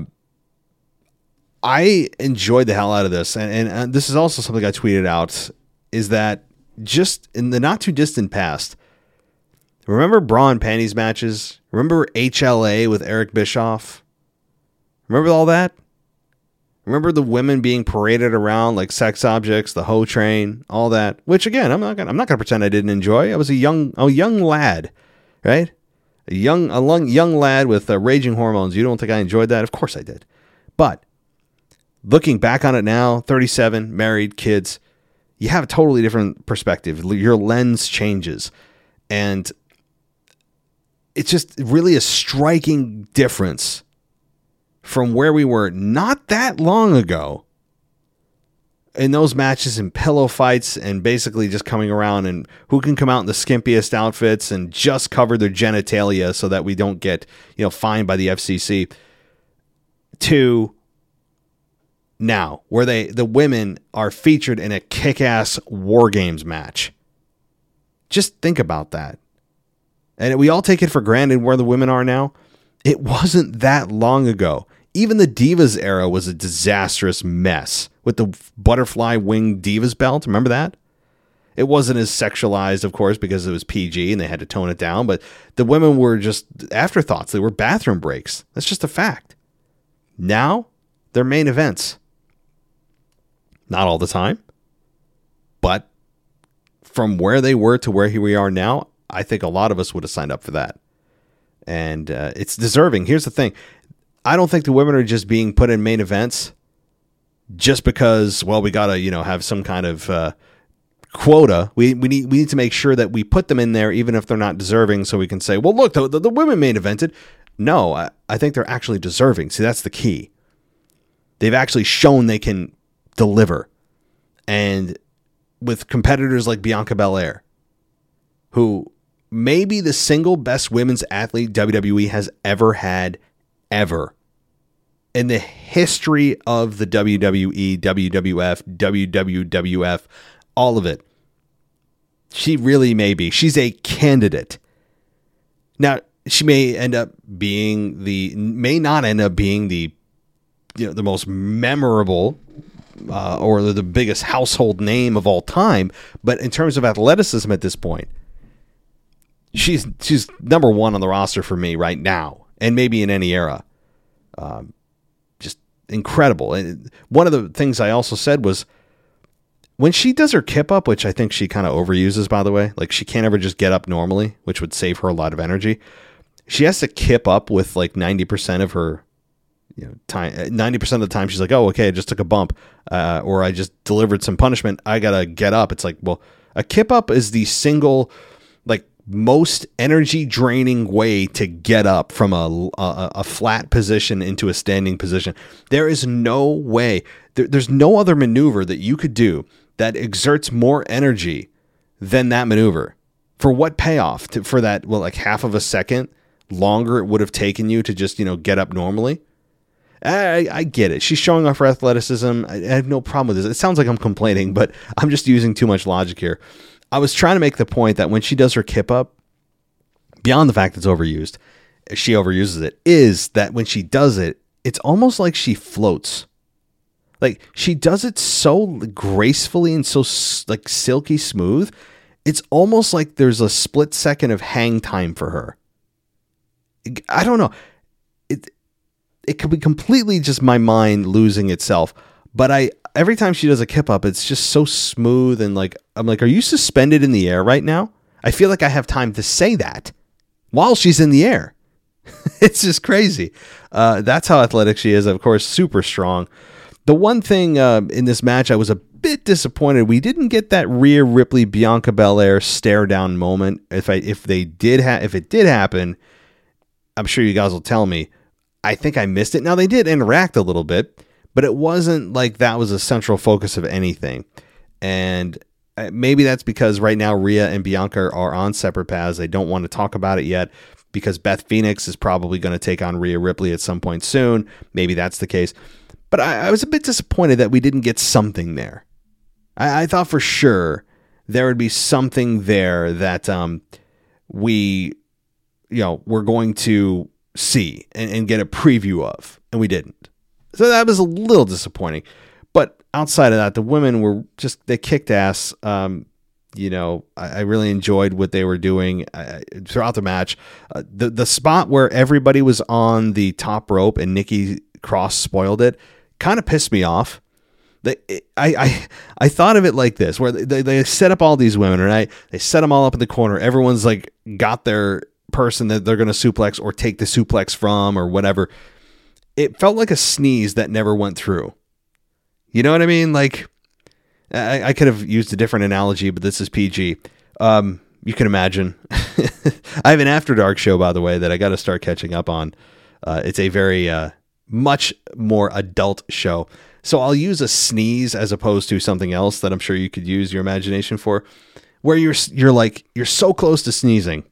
I enjoyed the hell out of this. And, and uh, this is also something I tweeted out, is that just in the not too distant past, remember bra and panties matches? Remember H L A with Eric Bischoff? Remember all that? Remember the women being paraded around like sex objects, the hoe train, all that. Which again, I'm not gonna, I'm not going to pretend I didn't enjoy. I was a young, a young lad, right? A young, a young, young lad with uh, raging hormones. You don't think I enjoyed that? Of course I did. But looking back on it now, thirty-seven, married, kids, you have a totally different perspective. Your lens changes, and it's just really a striking difference from where we were not that long ago in those matches and pillow fights and basically just coming around and who can come out in the skimpiest outfits and just cover their genitalia so that we don't get, you know, fined by the F C C, to now where they, the women are featured in a kick-ass War Games match. Just think about that. And we all take it for granted where the women are now. It wasn't that long ago. Even the Divas era was a disastrous mess with the butterfly wing Divas belt. Remember that? It wasn't as sexualized, of course, because it was P G and they had to tone it down. But the women were just afterthoughts. They were bathroom breaks. That's just a fact. Now, they're main events. Not all the time. But from where they were to where here we are now, I think a lot of us would have signed up for that. And uh, it's deserving. Here's the thing. I don't think the women are just being put in main events just because, well, we got to, you know, have some kind of uh, quota. We we need we need to make sure that we put them in there even if they're not deserving, so we can say, well, look, the, the, the women main evented. No, I, I think they're actually deserving. See, that's the key. They've actually shown they can deliver. And with competitors like Bianca Belair, who may be the single best women's athlete W W E has ever had, ever. In the history of the W W E, W W F, W W F, all of it. She really may be. She's a candidate. Now, she may end up being the, may not end up being the, you know, the most memorable uh, or the biggest household name of all time. But in terms of athleticism at this point, she's she's number one on the roster for me right now. And maybe in any era. Um, just incredible. And one of the things I also said was when she does her kip up, which I think she kind of overuses, by the way, like she can't ever just get up normally, which would save her a lot of energy. She has to kip up with like ninety percent of her you know, time ninety percent of the time she's like, oh, okay, I just took a bump, uh, or I just delivered some punishment. I gotta get up. It's like, well, a kip up is the single, like, most energy draining way to get up from a, a, a flat position into a standing position. There is no way, there, there's no other maneuver that you could do that exerts more energy than that maneuver. For what payoff? To, for that, well, like half of a second longer it would have taken you to just, you know, get up normally. I, I get it. She's showing off her athleticism. I, I have no problem with this. It sounds like I'm complaining, but I'm just using too much logic here. I was trying to make the point that when she does her kip up, beyond the fact it's overused, she overuses it, is that when she does it, it's almost like she floats. Like, she does it so gracefully and so like silky smooth. It's almost like there's a split second of hang time for her. I don't know. It it could be completely just my mind losing itself. But I every time she does a kip up, it's just so smooth and like, I'm like, are you suspended in the air right now? I feel like I have time to say that while she's in the air. It's just crazy. Uh, that's how athletic she is. Of course, super strong. The one thing uh, in this match I was a bit disappointed, we didn't get that Rhea Ripley Bianca Belair stare down moment. If I if they did ha- if it did happen, I'm sure you guys will tell me. I think I missed it. Now, they did interact a little bit, but it wasn't like that was a central focus of anything. And maybe that's because right now Rhea and Bianca are on separate paths. They don't want to talk about it yet because Beth Phoenix is probably going to take on Rhea Ripley at some point soon. Maybe that's the case. But I, I was a bit disappointed that we didn't get something there. I, I thought for sure there would be something there that um, we, you know, we're going to see and, and get a preview of, and we didn't. So that was a little disappointing. But outside of that, the women were just, they kicked ass. Um, you know, I, I really enjoyed what they were doing uh, throughout the match. Uh, the, the spot where everybody was on the top rope and Nikki Cross spoiled it kind of pissed me off. They, I, I, I thought of it like this, where they, they set up all these women, right? They set them all up in the corner. Everyone's like got their person that they're going to suplex or take the suplex from or whatever. It felt like a sneeze that never went through. You know what I mean? Like, I, I could have used a different analogy, but this is P G. Um, you can imagine. I have an After Dark show, by the way, that I got to start catching up on. Uh, it's a very uh, much more adult show. So I'll use a sneeze as opposed to something else that I'm sure you could use your imagination for, where you're you're like you're so close to sneezing,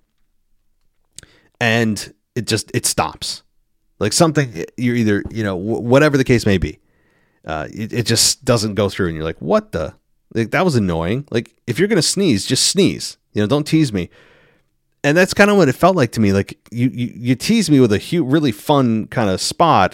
and it just it stops. Like something you're either you know whatever the case may be. Uh, it, it just doesn't go through and you're like, what the, like, that was annoying. Like, if you're going to sneeze, just sneeze, you know, don't tease me. And that's kind of what it felt like to me. Like you, you, you teased me with a huge, really fun kind of spot.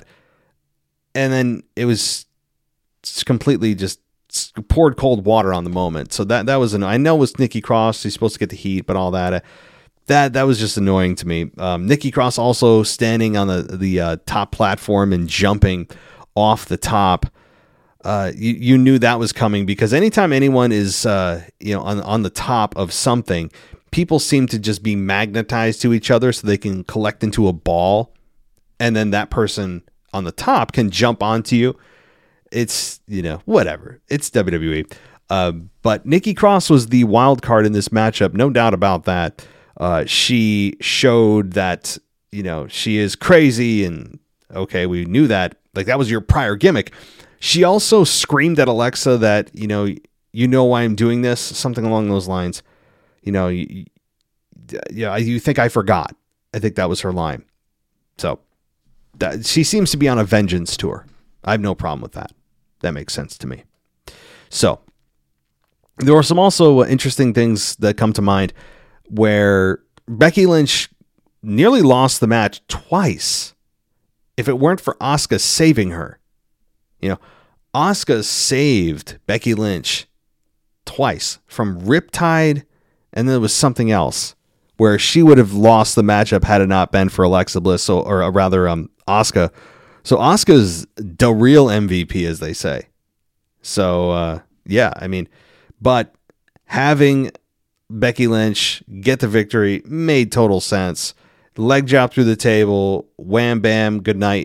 And then it was completely just poured cold water on the moment. So that, that was an, I know it was Nikki Cross. She's supposed to get the heat, but all that, uh, that, that was just annoying to me. Um, Nikki Cross also standing on the, the uh, top platform and jumping off the top. Uh, you, you knew that was coming because anytime anyone is, uh, you know, on, on the top of something, people seem to just be magnetized to each other so they can collect into a ball. And then that person on the top can jump onto you. It's, you know, whatever. It's W W E. Uh, but Nikki Cross was the wild card in this matchup. No doubt about that. Uh, she showed that, you know, she is crazy and okay, we knew that. Like that was your prior gimmick. She also screamed at Alexa that, you know, you know why I'm doing this, something along those lines. You know, you, you, you think I forgot. I think that was her line. So that, she seems to be on a vengeance tour. I have no problem with that. That makes sense to me. So there were some also interesting things that come to mind where Becky Lynch nearly lost the match twice. If it weren't for Asuka saving her. You know, Asuka saved Becky Lynch twice from Riptide, and then there was something else where she would have lost the matchup had it not been for Alexa Bliss, so, or rather um, Asuka. So Asuka's the real M V P, as they say. So, uh, yeah, I mean, but having Becky Lynch get the victory made total sense. Leg drop through the table, wham, bam, good night.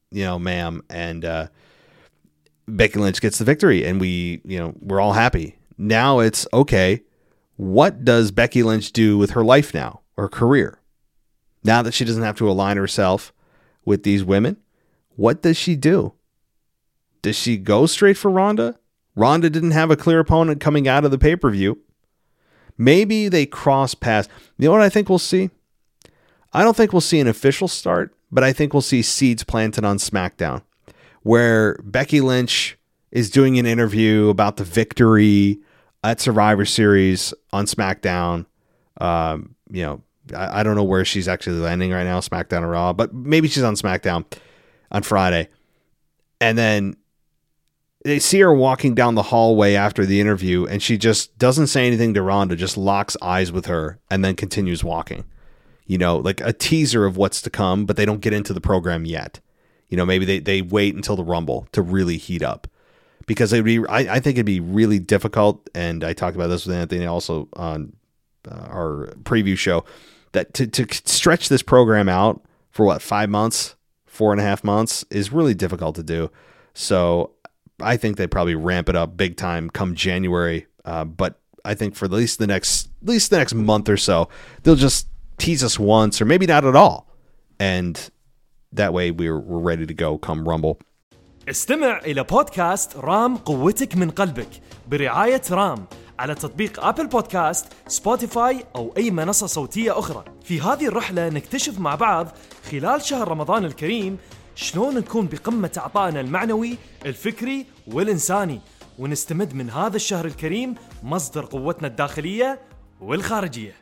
you know, ma'am. And uh, Becky Lynch gets the victory, and we, you know, we're all happy. Now it's, okay, what does Becky Lynch do with her life now, or career? Now that she doesn't have to align herself with these women, what does she do? Does she go straight for Ronda? Ronda didn't have a clear opponent coming out of the pay-per-view. Maybe they cross paths. You know what I think we'll see? I don't think we'll see an official start, but I think we'll see seeds planted on SmackDown, where Becky Lynch is doing an interview about the victory at Survivor Series on SmackDown. Um, you know, I, I don't know where she's actually landing right now, SmackDown or Raw, but maybe she's on SmackDown on Friday. And then they see her walking down the hallway after the interview, and she just doesn't say anything to Ronda, just locks eyes with her, and then continues walking. You know, like a teaser of what's to come, but they don't get into the program yet. You know, maybe they, they wait until the Rumble to really heat up. Because it'd be, I, I think it'd be really difficult, and I talked about this with Anthony also on uh, our preview show, that to, to stretch this program out for what, five months, four and a half months is really difficult to do. So I think they probably ramp it up big time come January. Uh, but I think for at least the next, at least the next month or so, they'll just tease us once, or maybe not at all. And that way we're, we're ready to go come Rumble. استمع إلى بودكاست رام قوتك من قلبك برعاية رام على تطبيق أبل بودكاست، سبوتيفاي أو أي منصة صوتية أخرى. في هذه الرحلة نكتشف مع بعض خلال شهر رمضان الكريم شلون نكون بقمة عطائنا المعنوي، الفكري والإنساني، ونستمد من هذا الشهر الكريم مصدر قوتنا الداخلية والخارجية.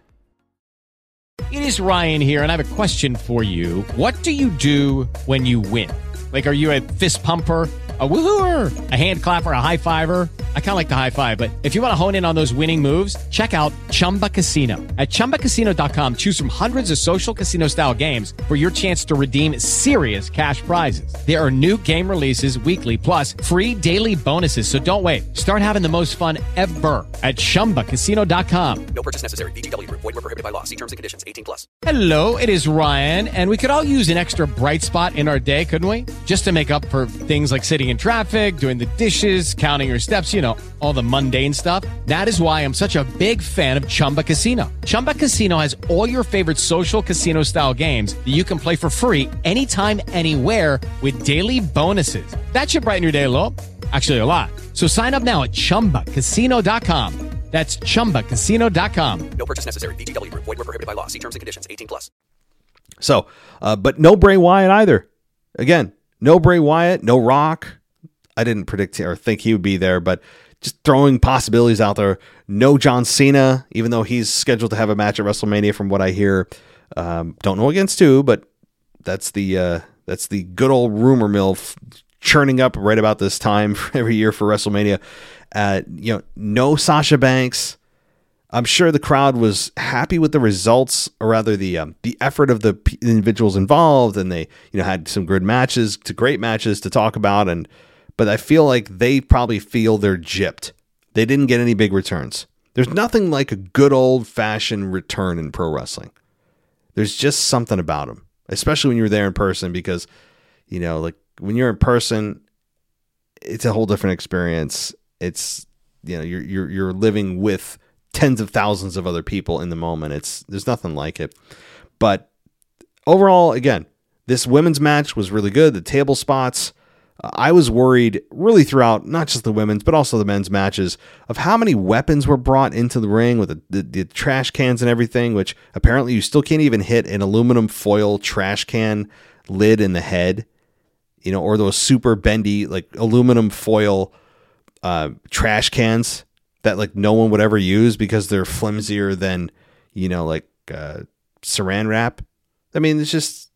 It is Ryan here, and I have a question for you. What do you do when you win? Like, are you a fist pumper, a woohooer, a hand clapper, a high fiver? I kind of like the high five, but if you want to hone in on those winning moves, check out Chumba Casino. At Chumba Casino dot com, choose from hundreds of social casino-style games for your chance to redeem serious cash prizes. There are new game releases weekly, plus free daily bonuses, so don't wait. Start having the most fun ever at Chumba Casino dot com. No purchase necessary. V G W. Void where prohibited by law. See terms and conditions. eighteen plus. Hello, it is Ryan, and we could all use an extra bright spot in our day, couldn't we? Just to make up for things like sitting in traffic, doing the dishes, counting your steps, you know, all the mundane stuff. That is why I'm such a big fan of Chumba Casino. Chumba Casino has all your favorite social casino-style games that you can play for free anytime, anywhere with daily bonuses. That should brighten your day a little. Actually, a lot. So sign up now at Chumba Casino dot com. That's Chumba Casino dot com. No purchase necessary. V G W. Void where prohibited by law. See terms and conditions. eighteen plus. So, uh, but no Bray Wyatt either. Again, no Bray Wyatt, no Rock. I didn't predict or think he would be there, but just throwing possibilities out there. No John Cena, even though he's scheduled to have a match at WrestleMania from what I hear. Um, don't know against who, but that's the uh, that's the good old rumor mill f- churning up right about this time every year for WrestleMania. Uh, you know, no Sasha Banks. I'm sure the crowd was happy with the results, or rather the um, the effort of the p- individuals involved, and they you know had some good matches, to great matches to talk about. And but I feel like they probably feel they're gypped. They didn't get any big returns. There's nothing like a good old fashioned return in pro wrestling. There's just something about them, especially when you're there in person, because you know, like when you're in person, it's a whole different experience. It's you know you're you're you're living with tens of thousands of other people in the moment. It's there's nothing like it. But overall, again, this women's match was really good. The table spots, uh, I was worried really throughout, not just the women's, but also the men's matches, of how many weapons were brought into the ring with the, the, the trash cans and everything, which apparently you still can't even hit an aluminum foil trash can lid in the head, you know, or those super bendy, like aluminum foil uh, trash cans that like no one would ever use because they're flimsier than, you know, like uh, saran wrap. I mean, it's just,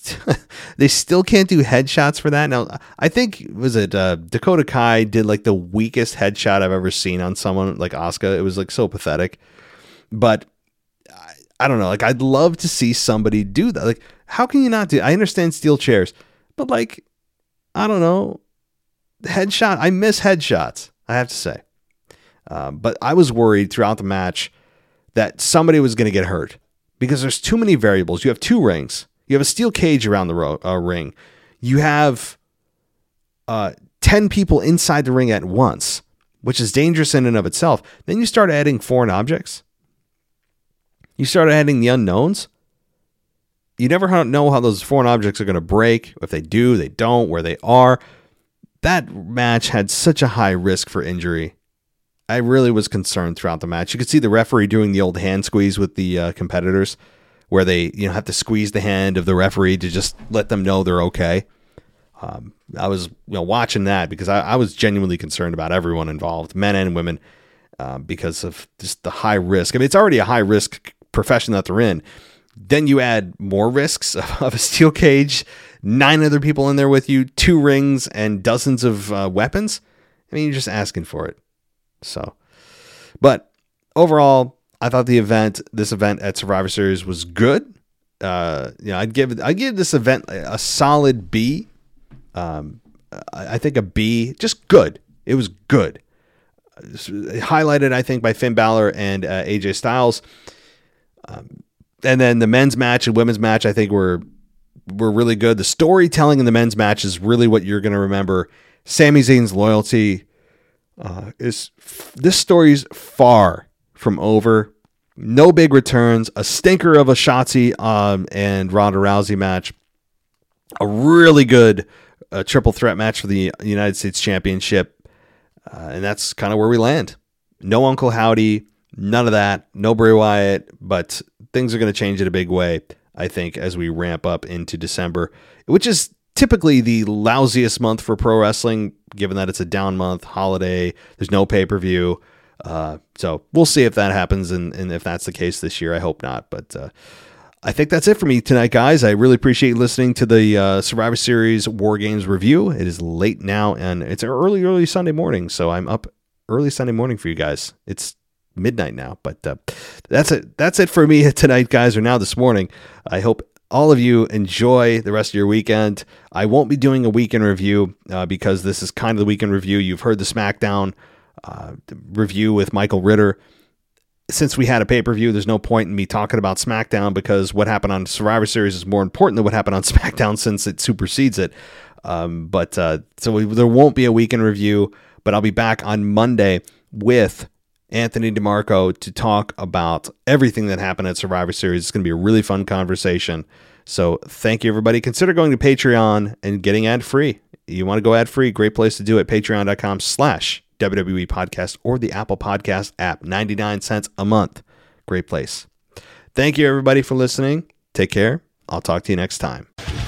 they still can't do headshots for that. Now, I think, was it uh, Dakota Kai did like the weakest headshot I've ever seen on someone like Asuka. It was like so pathetic. But I, I don't know. Like, I'd love to see somebody do that. Like, how can you not do, I understand steel chairs, but like, I don't know, headshot. I miss headshots, I have to say. Um, but I was worried throughout the match that somebody was going to get hurt because there's too many variables. You have two rings. You have a steel cage around the ro- uh, ring. you have uh, ten people inside the ring at once, which is dangerous in and of itself. Then you start adding foreign objects. You start adding the unknowns. You never know how those foreign objects are going to break. If they do, they don't, where they are. That match had such a high risk for injury. I really was concerned throughout the match. You could see the referee doing the old hand squeeze with the uh, competitors, where they, you know, have to squeeze the hand of the referee to just let them know they're okay. Um, I was, you know, watching that because I, I was genuinely concerned about everyone involved, men and women, uh, because of just the high risk. I mean, it's already a high risk profession that they're in. Then you add more risks of a steel cage, nine other people in there with you, two rings, and dozens of uh, weapons. I mean, you're just asking for it. So, but overall, I thought the event, this event at Survivor Series was good. Uh, you know, I'd give I'd give this event a solid B. Um, I think a B, just good. It was good. Highlighted, I think, by Finn Balor and uh, A J Styles. Um, and then the men's match and women's match, I think, were were really good. The storytelling in the men's match is really what you're going to remember. Sami Zayn's loyalty uh, is this story's far from over. No big returns. A stinker of a Shotzi um, and Ronda Rousey match. A really good uh, triple threat match for the United States Championship. Uh, and that's kind of where we land. No Uncle Howdy. None of that. No Bray Wyatt. But things are going to change in a big way, I think, as we ramp up into December, which is typically the lousiest month for pro wrestling, given that it's a down month, holiday, there's no pay-per-view. Uh, so we'll see if that happens, and, and if that's the case this year. I hope not. But uh, I think that's it for me tonight, guys. I really appreciate listening to the uh, Survivor Series War Games review. It is late now, and it's an early, early Sunday morning, so I'm up early Sunday morning for you guys. It's midnight now, but uh, that's it. That's it for me tonight, guys, or now this morning. I hope all of you enjoy the rest of your weekend. I won't be doing a weekend review uh, because this is kind of the weekend review. You've heard the SmackDown uh, review with Michael Ritter. Since we had a pay-per-view, there's no point in me talking about SmackDown because what happened on Survivor Series is more important than what happened on SmackDown since it supersedes it. Um, but uh, so we, there won't be a weekend review, but I'll be back on Monday with Anthony DeMarco to talk about everything that happened at Survivor Series. It's going to be a really fun conversation. So thank you, everybody. Consider going to Patreon and getting ad-free. You want to go ad-free, great place to do it. Patreon.com slash WWE Podcast or the Apple Podcast app. ninety-nine cents a month. Great place. Thank you, everybody, for listening. Take care. I'll talk to you next time.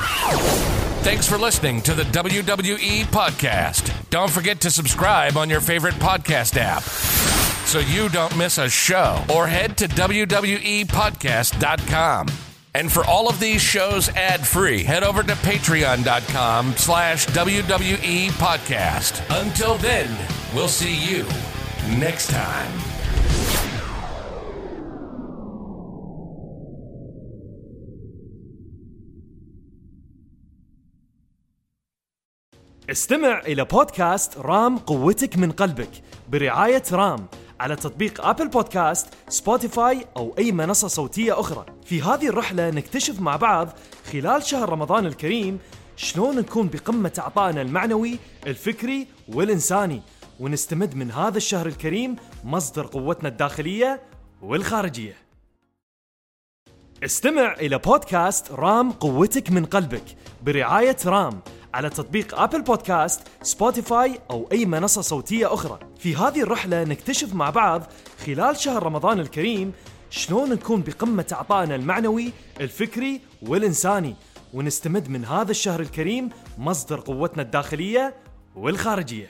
Thanks for listening to the W W E Podcast. Don't forget to subscribe on your favorite podcast app so you don't miss a show, or head to W W E podcast dot com. And for all of these shows ad-free, head over to patreon.com slash WWE Podcast. Until then, we'll see you next time. استمع إلى بودكاست رام قوتك من قلبك برعاية رام على تطبيق أبل بودكاست، سبوتيفاي أو أي منصة صوتية أخرى. في هذه الرحلة نكتشف مع بعض خلال شهر رمضان الكريم شلون نكون بقمة عطائنا المعنوي، الفكري والإنساني، ونستمد من هذا الشهر الكريم مصدر قوتنا الداخلية والخارجية. استمع إلى بودكاست رام قوتك من قلبك برعاية رام على تطبيق أبل بودكاست، سبوتيفاي أو أي منصة صوتية أخرى. في هذه الرحلة نكتشف مع بعض خلال شهر رمضان الكريم شلون نكون بقمة عطائنا المعنوي، الفكري والإنساني، ونستمد من هذا الشهر الكريم مصدر قوتنا الداخلية والخارجية.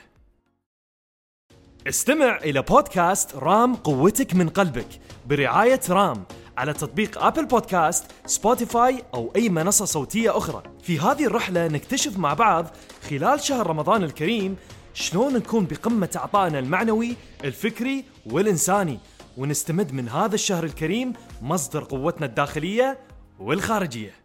استمع إلى بودكاست رام قوتك من قلبك برعاية رام على تطبيق أبل بودكاست، سبوتيفاي أو أي منصة صوتية أخرى. في هذه الرحلة نكتشف مع بعض خلال شهر رمضان الكريم شلون نكون بقمة عطائنا المعنوي، الفكري والإنساني، ونستمد من هذا الشهر الكريم مصدر قوتنا الداخلية والخارجية.